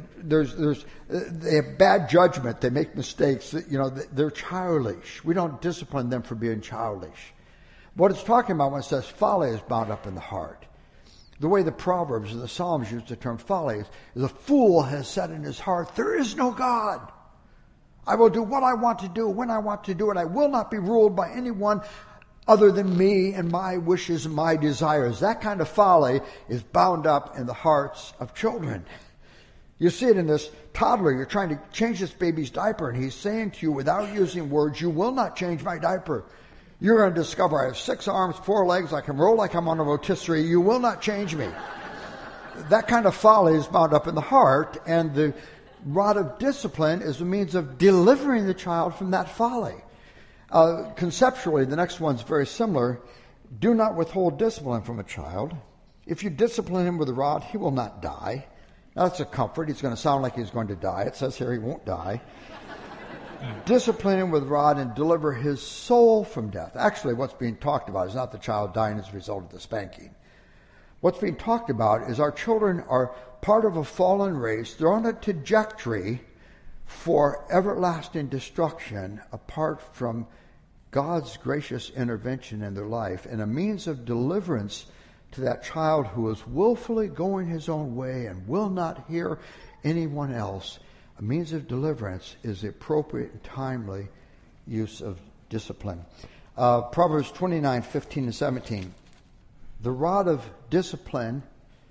they have bad judgment. They make mistakes. They're childish. We don't discipline them for being childish. What it's talking about when it says folly is bound up in the heart. The way the Proverbs and the Psalms use the term folly is a fool has said in his heart, there is no God. I will do what I want to do when I want to do it. I will not be ruled by anyone other than me and my wishes and my desires. That kind of folly is bound up in the hearts of children. You see it in this toddler. You're trying to change this baby's diaper, and he's saying to you without using words, you will not change my diaper. You're going to discover I have 6 arms, 4 legs. I can roll like I'm on a rotisserie. You will not change me. That kind of folly is bound up in the heart, and the rod of discipline is a means of delivering the child from that folly. Conceptually, the next one's very similar. Do not withhold discipline from a child. If you discipline him with a rod, he will not die. Now, that's a comfort. He's going to sound like he's going to die. It says here he won't die. Discipline him with a rod and deliver his soul from death. Actually, what's being talked about is not the child dying as a result of the spanking. What's being talked about is our children are part of a fallen race. They're on a trajectory for everlasting destruction apart from God's gracious intervention in their life and a means of deliverance to that child who is willfully going his own way and will not hear anyone else. A means of deliverance is the appropriate and timely use of discipline. Proverbs 29:15 and 17. The rod of discipline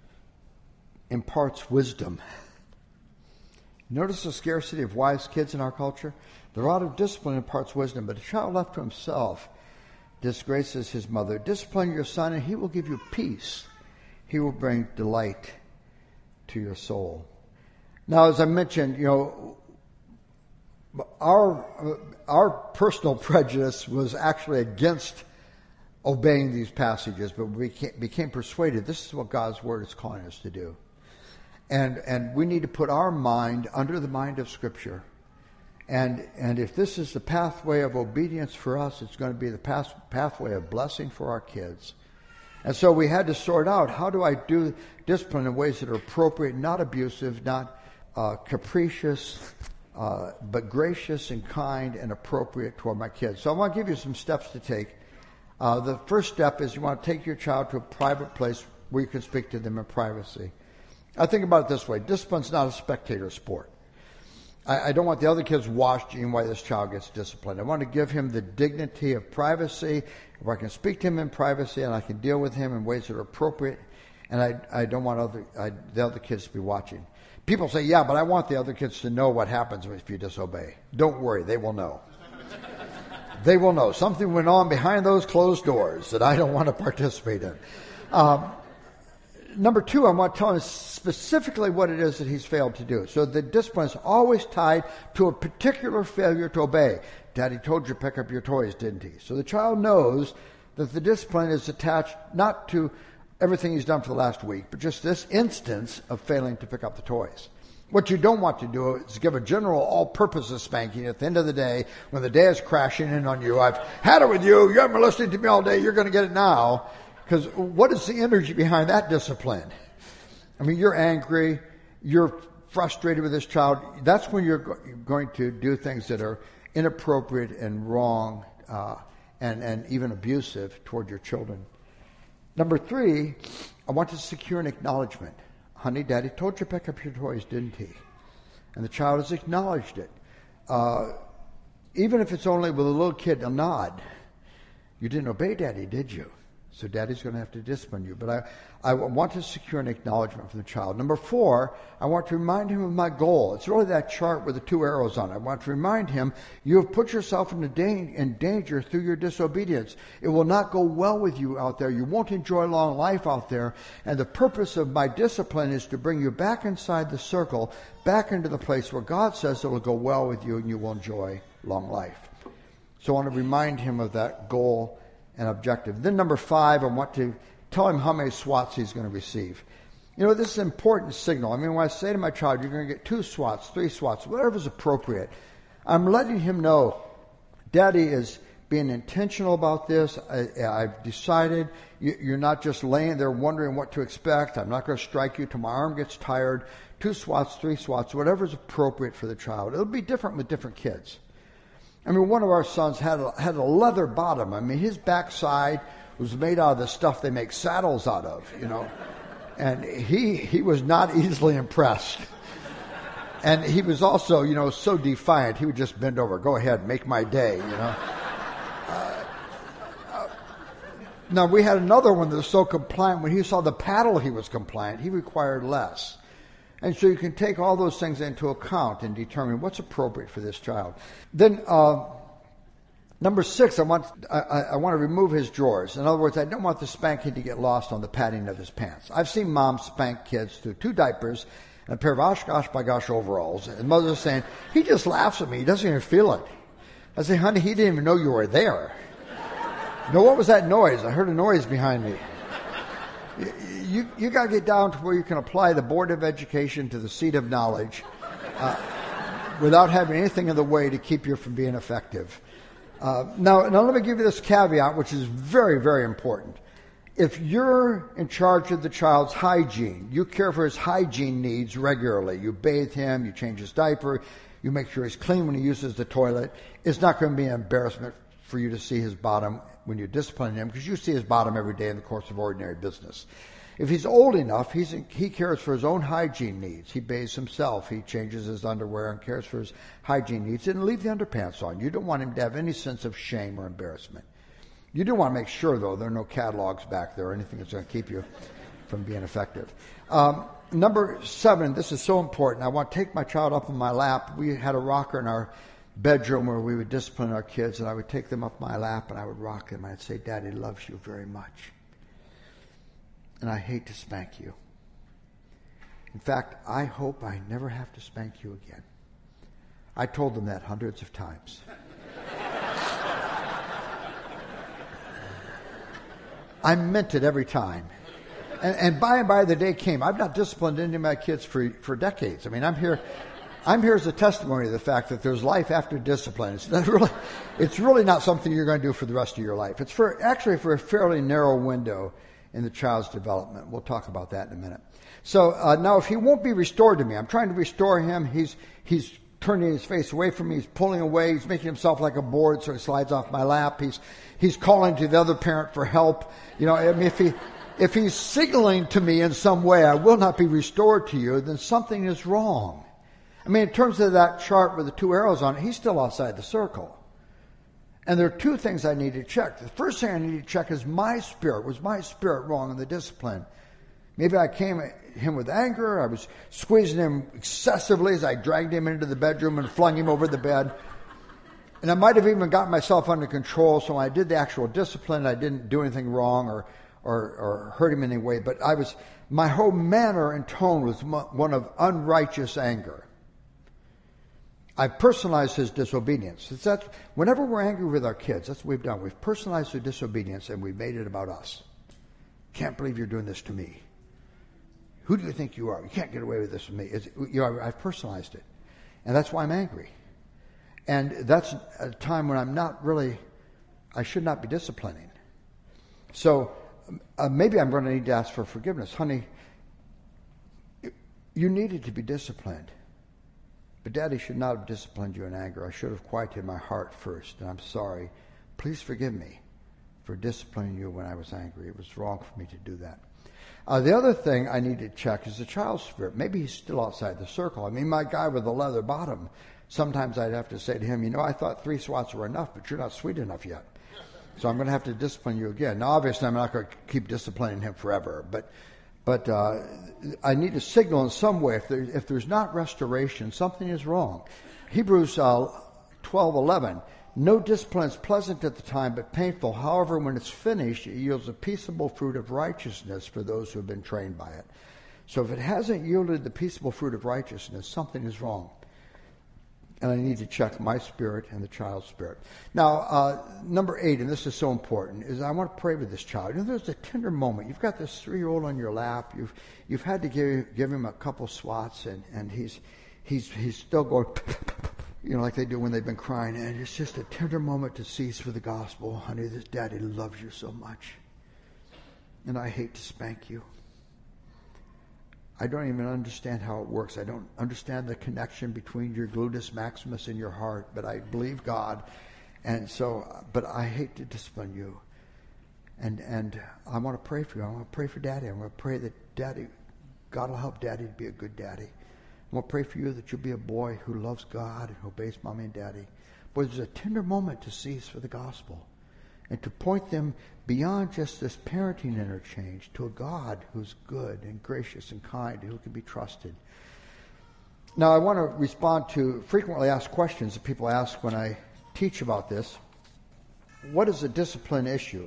imparts wisdom. Notice the scarcity of wise kids in our culture. The rod of discipline imparts wisdom, but a child left to himself disgraces his mother. Discipline your son, and he will give you peace. He will bring delight to your soul. Now, as I mentioned, our personal prejudice was actually against obeying these passages, but we became persuaded this is what God's Word is calling us to do. And we need to put our mind under the mind of Scripture. And if this is the pathway of obedience for us, it's going to be the pathway of blessing for our kids. And so we had to sort out, how do I do discipline in ways that are appropriate, not abusive, not capricious, but gracious and kind and appropriate toward my kids. So I want to give you some steps to take. The first step is you want to take your child to a private place where you can speak to them in privacy. I think about it this way. Discipline's not a spectator sport. I don't want the other kids watching while this child gets disciplined. I want to give him the dignity of privacy, where I can speak to him in privacy and I can deal with him in ways that are appropriate. And I don't want the other kids to be watching. People say, yeah, but I want the other kids to know what happens if you disobey. Don't worry, they will know. They will know. Something went on behind those closed doors that I don't want to participate in. Number 2, I want to tell him specifically what it is that he's failed to do. So the discipline is always tied to a particular failure to obey. Daddy told you to pick up your toys, didn't he? So the child knows that the discipline is attached not to everything he's done for the last week, but just this instance of failing to pick up the toys. What you don't want to do is give a general all-purposes spanking at the end of the day when the day is crashing in on you. I've had it with you. You haven't been listening to me all day. You're going to get it now. Because what is the energy behind that discipline? I mean, you're angry. You're frustrated with this child. That's when you're going to do things that are inappropriate and wrong and even abusive toward your children. Number 3, I want to secure an acknowledgement. Honey, Daddy told you to pick up your toys, didn't he? And the child has acknowledged it. Even if it's only with a little kid, a nod. You didn't obey Daddy, did you? So Daddy's going to have to discipline you. But I want to secure an acknowledgement from the child. Number 4, I want to remind him of my goal. It's really that chart with the 2 arrows on it. I want to remind him, you have put yourself in danger through your disobedience. It will not go well with you out there. You won't enjoy long life out there. And the purpose of my discipline is to bring you back inside the circle, back into the place where God says it will go well with you and you will enjoy long life. So I want to remind him of that goal and objective. Then number 5, I want to tell him how many swats he's going to receive. You know, this is an important signal. I mean, when I say to my child, you're going to get 2 swats, 3 swats, whatever's appropriate, I'm letting him know, Daddy is being intentional about this. I've decided you're not just laying there wondering what to expect. I'm not going to strike you till my arm gets tired. 2 swats, 3 swats, whatever's appropriate for the child. It'll be different with different kids. I mean, one of our sons had a leather bottom. I mean, his backside was made out of the stuff they make saddles out of, you know. And he was not easily impressed. And he was also, you know, so defiant, he would just bend over, go ahead, make my day, you know. Now, we had another one that was so compliant. When he saw the paddle, he was compliant. He required less. And so you can take all those things into account and determine what's appropriate for this child. Then number 6, I want to remove his drawers. In other words, I don't want the spanking to get lost on the padding of his pants. I've seen moms spank kids through 2 diapers and a pair of Oshkosh by gosh overalls. And mother's saying, he just laughs at me. He doesn't even feel it. I say, honey, he didn't even know you were there. No, what was that noise? I heard a noise behind me. You got to get down to where you can apply the Board of Education to the seat of knowledge without having anything in the way to keep you from being effective. Now let me give you this caveat, which is very, very important. If you're in charge of the child's hygiene, you care for his hygiene needs regularly. You bathe him, you change his diaper, you make sure he's clean when he uses the toilet. It's not going to be an embarrassment for you to see his bottom when you're disciplining him, because you see his bottom every day in the course of ordinary business. If he's old enough, he cares for his own hygiene needs. He bathes himself. He changes his underwear and cares for his hygiene needs. And leave the underpants on. You don't want him to have any sense of shame or embarrassment. You do want to make sure, though, there are no catalogs back there or anything that's going to keep you from being effective. Number 7, this is so important. I want to take my child up on my lap. We had a rocker in our bedroom where we would discipline our kids, and I would take them up my lap and I would rock them. I'd say, Daddy loves you very much. And I hate to spank you. In fact, I hope I never have to spank you again. I told them that hundreds of times. I meant it every time. And by the day came. I've not disciplined any of my kids for decades. I mean, I'm here as a testimony to the fact that there's life after discipline. It's really not something you're going to do for the rest of your life. It's for a fairly narrow window in the child's development. We'll talk about that in a minute. So now if he won't be restored to me, I'm trying to restore him. He's turning his face away from me. He's pulling away. He's making himself like a board so he slides off my lap. He's calling to the other parent for help. You know, I mean, if he's signaling to me in some way, I will not be restored to you, then something is wrong. I mean, in terms of that chart with the 2 arrows on it, he's still outside the circle. And there are 2 things I need to check. The first thing I need to check is my spirit. Was my spirit wrong in the discipline? Maybe I came at him with anger. I was squeezing him excessively as I dragged him into the bedroom and flung him over the bed. And I might have even gotten myself under control, so when I did the actual discipline, I didn't do anything wrong or hurt him in any way. But my whole manner and tone was one of unrighteous anger. I personalized his disobedience. Whenever we're angry with our kids, that's what we've done. We've personalized their disobedience and we've made it about us. Can't believe you're doing this to me. Who do you think you are? You can't get away with this with me. I've personalized it. And that's why I'm angry. And that's a time when I should not be disciplining. So maybe I'm going to need to ask for forgiveness. Honey, you needed to be disciplined. But Daddy should not have disciplined you in anger. I should have quieted my heart first, and I'm sorry. Please forgive me for disciplining you when I was angry. It was wrong for me to do that. The other thing I need to check is the child's spirit. Maybe he's still outside the circle. I mean, my guy with the leather bottom, sometimes I'd have to say to him, I thought 3 swats were enough, but you're not sweet enough yet. So I'm going to have to discipline you again. Now, obviously, I'm not going to keep disciplining him forever, but I need to signal in some way if there's not restoration, something is wrong. Hebrews 12:11. No discipline is pleasant at the time, but painful. However, when it's finished, it yields a peaceable fruit of righteousness for those who have been trained by it. So if it hasn't yielded the peaceable fruit of righteousness, something is wrong. And I need to check my spirit and the child's spirit. Now, number 8, and this is so important, is I want to pray with this child. There's a tender moment. You've got this 3-year-old on your lap. You've had to give him a couple swats, and he's still going, like they do when they've been crying. And it's just a tender moment to cease for the gospel. Honey, this daddy loves you so much. And I hate to spank you. I don't even understand how it works. I don't understand the connection between your gluteus maximus and your heart, but I believe God. And so, but I hate to discipline you. And I want to pray for you. I want to pray for Daddy. I want to pray that Daddy, God will help Daddy to be a good daddy. I want to pray for you that you'll be a boy who loves God and obeys Mommy and Daddy. But there's a tender moment to cease for the gospel and to point them beyond just this parenting interchange to a God who's good and gracious and kind, who can be trusted. Now, I want to respond to frequently asked questions that people ask when I teach about this. What is a discipline issue?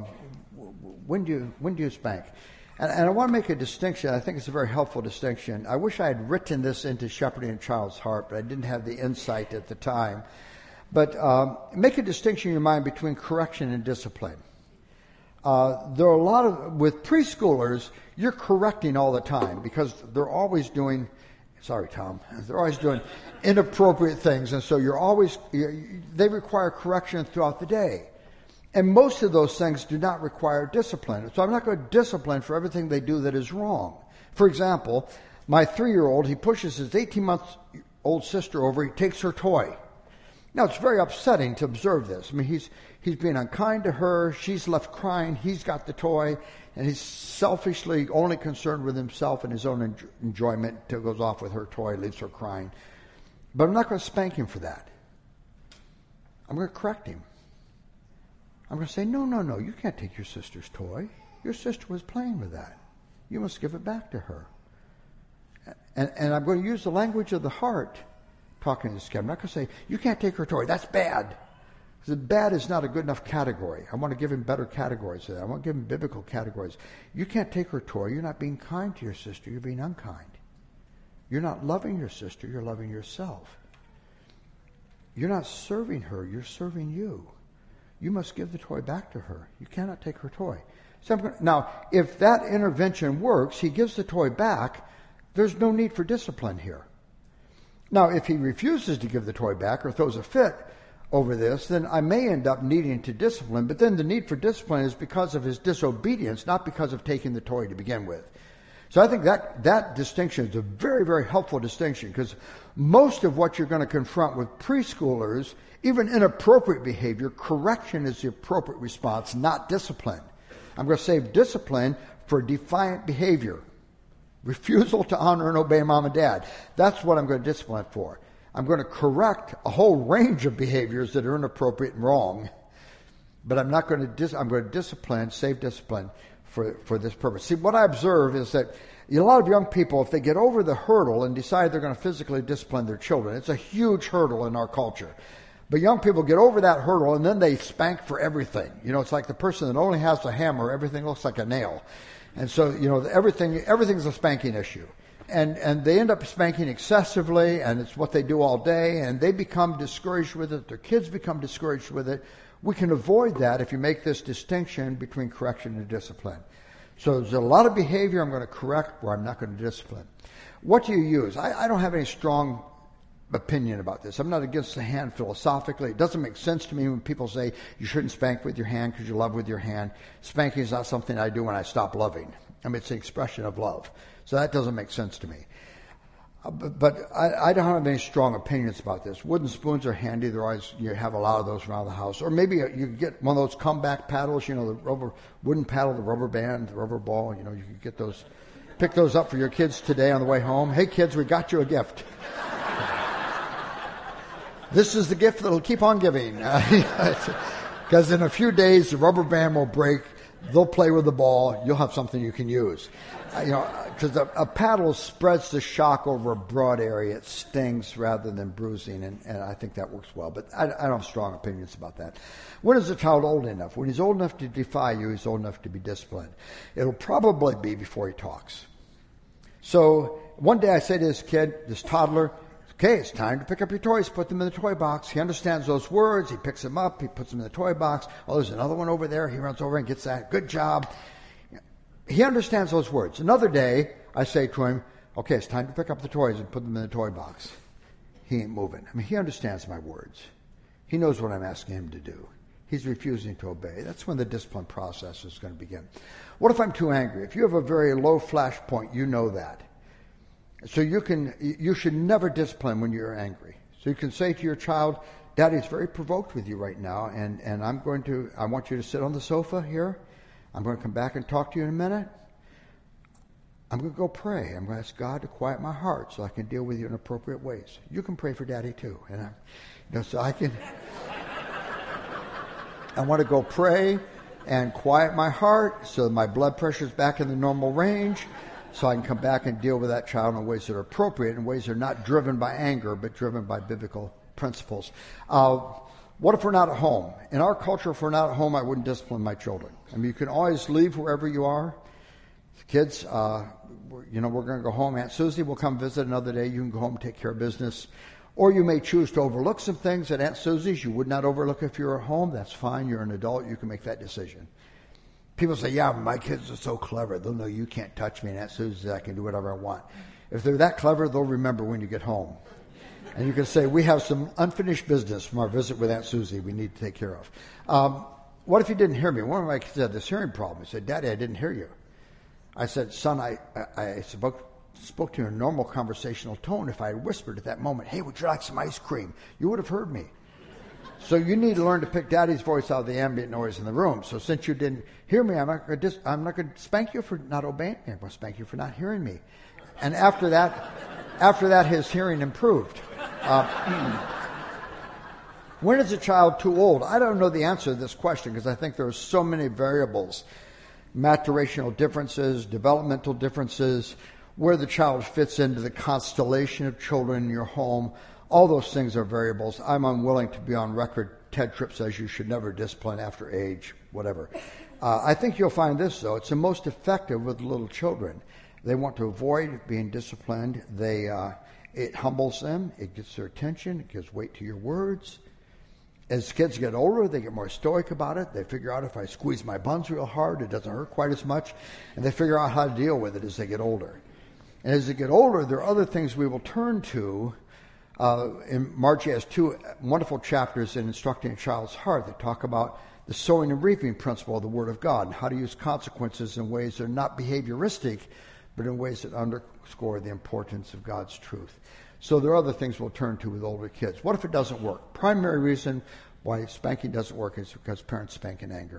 When do you spank? And I want to make a distinction. I think it's a very helpful distinction. I wish I had written this into Shepherding a Child's Heart, but I didn't have the insight at the time. But make a distinction in your mind between correction and discipline. There are a lot of, with preschoolers, you're correcting all the time because they're always doing, they're always doing inappropriate things. And so they require correction throughout the day. And most of those things do not require discipline. So I'm not going to discipline for everything they do that is wrong. For example, my 3-year-old, he pushes his 18-month-old sister over, he takes her toy. Now, it's very upsetting to observe this. I mean, he's being unkind to her. She's left crying. He's got the toy. And he's selfishly only concerned with himself and his own enjoyment until he goes off with her toy, leaves her crying. But I'm not going to spank him for that. I'm going to correct him. I'm going to say, no, you can't take your sister's toy. Your sister was playing with that. You must give it back to her. And I'm going to use the language of the heart talking to this kid. I'm not going to say, you can't take her toy. That's bad. Because bad is not a good enough category. I want to give him better categories. I want to give him biblical categories. You can't take her toy. You're not being kind to your sister. You're being unkind. You're not loving your sister. You're loving yourself. You're not serving her. You're serving you. You must give the toy back to her. You cannot take her toy. Now, if that intervention works, he gives the toy back. There's no need for discipline here. Now, if he refuses to give the toy back or throws a fit over this, then I may end up needing to discipline. But then the need for discipline is because of his disobedience, not because of taking the toy to begin with. So I think that distinction is a very, very helpful distinction, because most of what you're going to confront with preschoolers, even inappropriate behavior, correction is the appropriate response, not discipline. I'm going to save discipline for defiant behavior. Refusal to honor and obey mom and dad. That's what I'm going to discipline for. I'm going to correct a whole range of behaviors that are inappropriate and wrong. But I'm not going to I'm going to discipline, save discipline for this purpose. See, what I observe is that a lot of young people, if they get over the hurdle and decide they're going to physically discipline their children, it's a huge hurdle in our culture. But young people get over that hurdle and then they spank for everything. It's like the person that only has a hammer, everything looks like a nail. And so, everything's a spanking issue. And they end up spanking excessively, and it's what they do all day, and they become discouraged with it. Their kids become discouraged with it. We can avoid that if you make this distinction between correction and discipline. So there's a lot of behavior I'm going to correct where I'm not going to discipline. What do you use? I don't have any strong opinion about this. I'm not against the hand philosophically. It doesn't make sense to me when people say you shouldn't spank with your hand because you love with your hand. Spanking is not something I do when I stop loving. I mean, it's an expression of love. So that doesn't make sense to me. But I don't have any strong opinions about this. Wooden spoons are handy. You have a lot of those around the house. Or maybe you get one of those comeback paddles, the wooden paddle, the rubber band, the rubber ball. You can get those, pick those up for your kids today on the way home. Hey, kids, we got you a gift. This is the gift that'll keep on giving. Because in a few days, the rubber band will break. They'll play with the ball. You'll have something you can use. Because a paddle spreads the shock over a broad area. It stings rather than bruising, and I think that works well. But I don't have strong opinions about that. When is a child old enough? When he's old enough to defy you, he's old enough to be disciplined. It'll probably be before he talks. So one day I say to this toddler, okay, it's time to pick up your toys, put them in the toy box. He understands those words. He picks them up. He puts them in the toy box. Oh, there's another one over there. He runs over and gets that. Good job. He understands those words. Another day, I say to him, okay, it's time to pick up the toys and put them in the toy box. He ain't moving. He understands my words. He knows what I'm asking him to do. He's refusing to obey. That's when the discipline process is going to begin. What if I'm too angry? If you have a very low flash point, you know that. So you should never discipline when you're angry. So you can say to your child, Daddy's very provoked with you right now, and I want you to sit on the sofa here. I'm going to come back and talk to you in a minute. I'm going to go pray. I'm going to ask God to quiet my heart so I can deal with you in appropriate ways. You can pray for Daddy too. And so I want to go pray and quiet my heart so my blood pressure is back in the normal range so I can come back and deal with that child in ways that are appropriate, in ways that are not driven by anger but driven by biblical principles. What if we're not at home? In our culture, if we're not at home, I wouldn't discipline my children. You can always leave wherever you are. Kids, we're going to go home. Aunt Susie will come visit another day. You can go home and take care of business. Or you may choose to overlook some things at Aunt Susie's you would not overlook if you were at home. That's fine. You're an adult. You can make that decision. People say, yeah, my kids are so clever. They'll know you can't touch me. And Aunt Susie, I can do whatever I want. If they're that clever, they'll remember when you get home. And you can say, we have some unfinished business from our visit with Aunt Susie we need to take care of. What if you didn't hear me? One of my kids had this hearing problem. He said, Daddy, I didn't hear you. I said, son, I spoke to you in a normal conversational tone. If I had whispered at that moment, hey, would you like some ice cream? You would have heard me. So you need to learn to pick Daddy's voice out of the ambient noise in the room. So since you didn't hear me, I'm not going to spank you for not obeying me. I'm going to spank you for not hearing me. And after that, his hearing improved. When is a child too old? I don't know the answer to this question because I think there are so many variables. Maturational differences, developmental differences, where the child fits into the constellation of children in your home. All those things are variables. I'm unwilling to be on record. Ted Tripp says you should never discipline after age, whatever. I think you'll find this, though. It's the most effective with little children. They want to avoid being disciplined. It humbles them. It gets their attention. It gives weight to your words. As kids get older, they get more stoic about it. They figure out if I squeeze my buns real hard, it doesn't hurt quite as much. And they figure out how to deal with it as they get older. And as they get older, there are other things we will turn to. Margie has two wonderful chapters in Instructing a Child's Heart that talk about the sowing and reaping principle of the Word of God and how to use consequences in ways that are not behavioristic, but in ways that underscore the importance of God's truth. So there are other things we'll turn to with older kids. What if it doesn't work? Primary reason why spanking doesn't work is because parents spank in anger.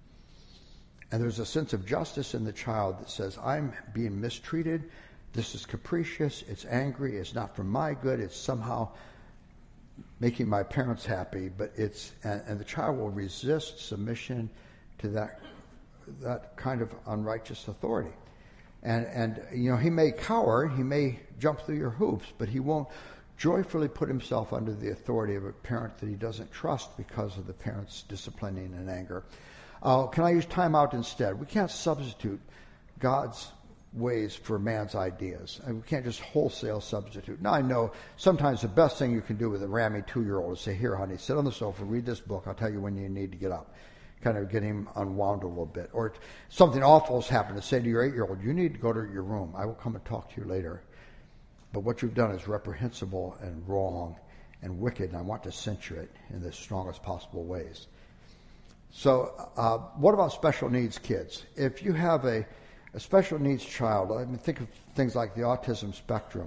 And there's a sense of justice in the child that says, I'm being mistreated. This is capricious. It's angry. It's not for my good. It's somehow making my parents happy. But and the child will resist submission to that kind of unrighteous authority. And he may cower, he may jump through your hoops, but he won't joyfully put himself under the authority of a parent that he doesn't trust because of the parent's disciplining and anger. Can I use timeout instead? We can't substitute God's ways for man's ideas. We can't just wholesale substitute. Now, I know sometimes the best thing you can do with a rammy 2-year-old is say, here, honey, sit on the sofa, read this book, I'll tell you when you need to get up. Kind of get him unwound a little bit. Or something awful has happened to say to your 8-year-old, you need to go to your room. I will come and talk to you later. But what you've done is reprehensible and wrong and wicked, and I want to censure it in the strongest possible ways. So what about special needs kids? If you have a special needs child, think of things like the autism spectrum.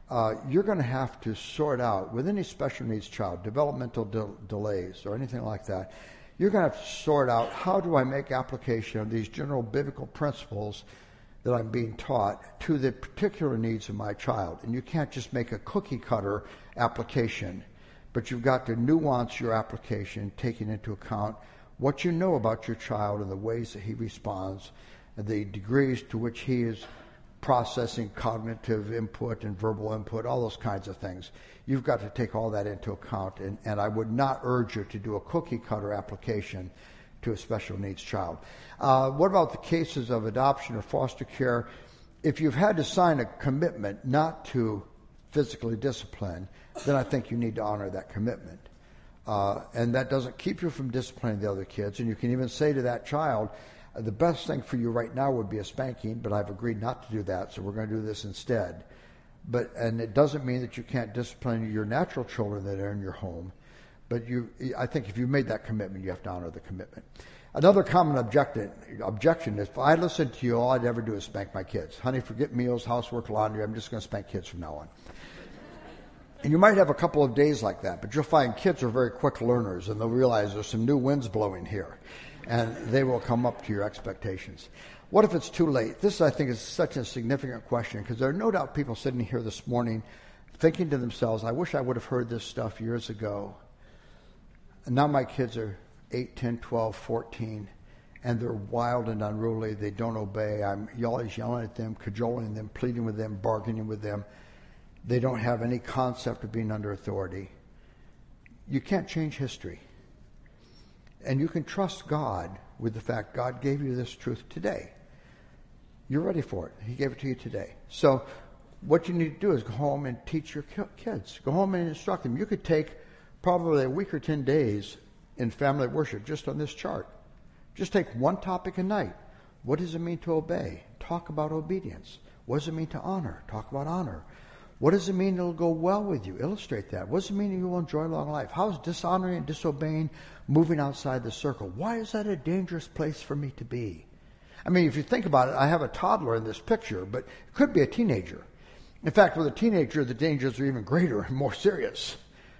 you're going to have to sort out, with any special needs child, developmental delays or anything like that, you're going to have to sort out, how do I make application of these general biblical principles that I'm being taught to the particular needs of my child? And you can't just make a cookie cutter application, but you've got to nuance your application, taking into account what you know about your child and the ways that he responds, and the degrees to which he is processing cognitive input and verbal input, all those kinds of things. You've got to take all that into account, and I would not urge you to do a cookie cutter application to a special needs child. What about the cases of adoption or foster care? If you've had to sign a commitment not to physically discipline, then I think you need to honor that commitment. And that doesn't keep you from disciplining the other kids. And you can even say to that child, the best thing for you right now would be a spanking, but I've agreed not to do that, so we're going to do this instead. And it doesn't mean that you can't discipline your natural children that are in your home. But I think if you made that commitment, you have to honor the commitment. Another common objection is, if I listened to you, all I'd ever do is spank my kids. Honey, forget meals, housework, laundry. I'm just going to spank kids from now on. And you might have a couple of days like that, but you'll find kids are very quick learners, and they'll realize there's some new winds blowing here, and they will come up to your expectations. What if it's too late? This, I think, is such a significant question, because there are no doubt people sitting here this morning thinking to themselves, I wish I would have heard this stuff years ago. And now my kids are 8, 10, 12, 14, and they're wild and unruly. They don't obey. I'm always yelling at them, cajoling them, pleading with them, bargaining with them. They don't have any concept of being under authority. You can't change history. And you can trust God with the fact God gave you this truth today. You're ready for it. He gave it to you today. So what you need to do is go home and teach your kids. Go home and instruct them. You could take probably a week or 10 days in family worship just on this chart. Just take one topic a night. What does it mean to obey? Talk about obedience. What does it mean to honor? Talk about honor. What does it mean it'll go well with you? Illustrate that. What does it mean you will enjoy long life? How is dishonoring and disobeying moving outside the circle? Why is that a dangerous place for me to be? I mean, if you think about it, I have a toddler in this picture, but it could be a teenager. In fact, with a teenager, the dangers are even greater and more serious.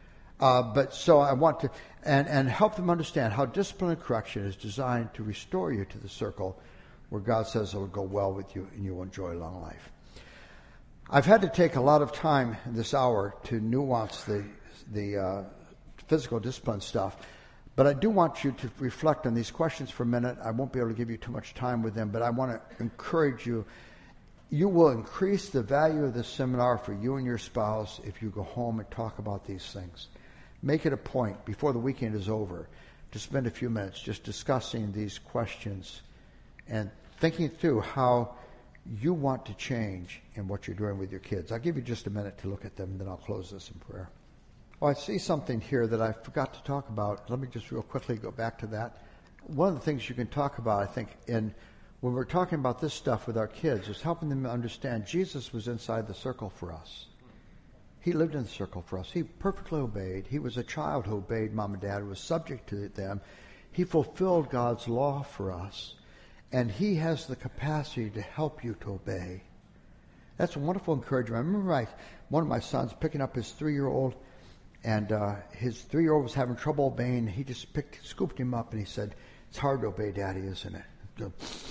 But so I want to, and help them understand how discipline and correction is designed to restore you to the circle where God says it will go well with you and you will enjoy long life. I've had to take a lot of time this hour to nuance the physical discipline stuff, but I do want you to reflect on these questions for a minute. I won't be able to give you too much time with them, but I want to encourage you. You will increase the value of this seminar for you and your spouse if you go home and talk about these things. Make it a point before the weekend is over to spend a few minutes just discussing these questions and thinking through how you want to change in what you're doing with your kids. I'll give you just a minute to look at them, and then I'll close this in prayer. Oh, I see something here that I forgot to talk about. Let me just real quickly go back to that. One of the things you can talk about, I think, when we're talking about this stuff with our kids, is helping them understand Jesus was inside the circle for us. He lived in the circle for us. He perfectly obeyed. He was a child who obeyed mom and dad, who was subject to them. He fulfilled God's law for us. And he has the capacity to help you to obey. That's a wonderful encouragement. I remember one of my sons picking up his 3-year-old, and his 3-year-old was having trouble obeying. He just scooped him up, and he said, "It's hard to obey, Daddy, isn't it?"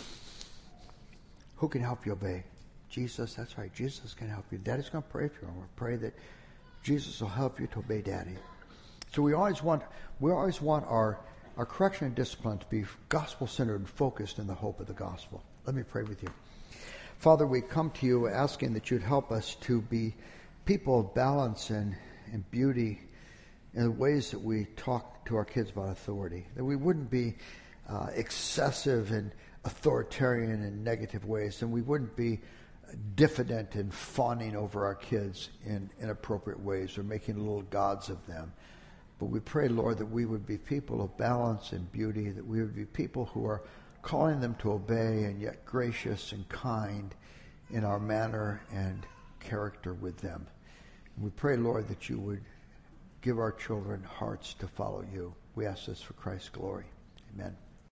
Who can help you obey? Jesus. That's right. Jesus can help you. Daddy's going to pray for you. And we'll pray that Jesus will help you to obey Daddy. So we always want our correction and discipline to be gospel-centered and focused in the hope of the gospel. Let me pray with you. Father, we come to you asking that you'd help us to be people of balance and beauty in the ways that we talk to our kids about authority, that we wouldn't be excessive and authoritarian in negative ways, and we wouldn't be diffident and fawning over our kids in inappropriate ways or making little gods of them. But we pray, Lord, that we would be people of balance and beauty, that we would be people who are calling them to obey and yet gracious and kind in our manner and character with them. And we pray, Lord, that you would give our children hearts to follow you. We ask this for Christ's glory. Amen.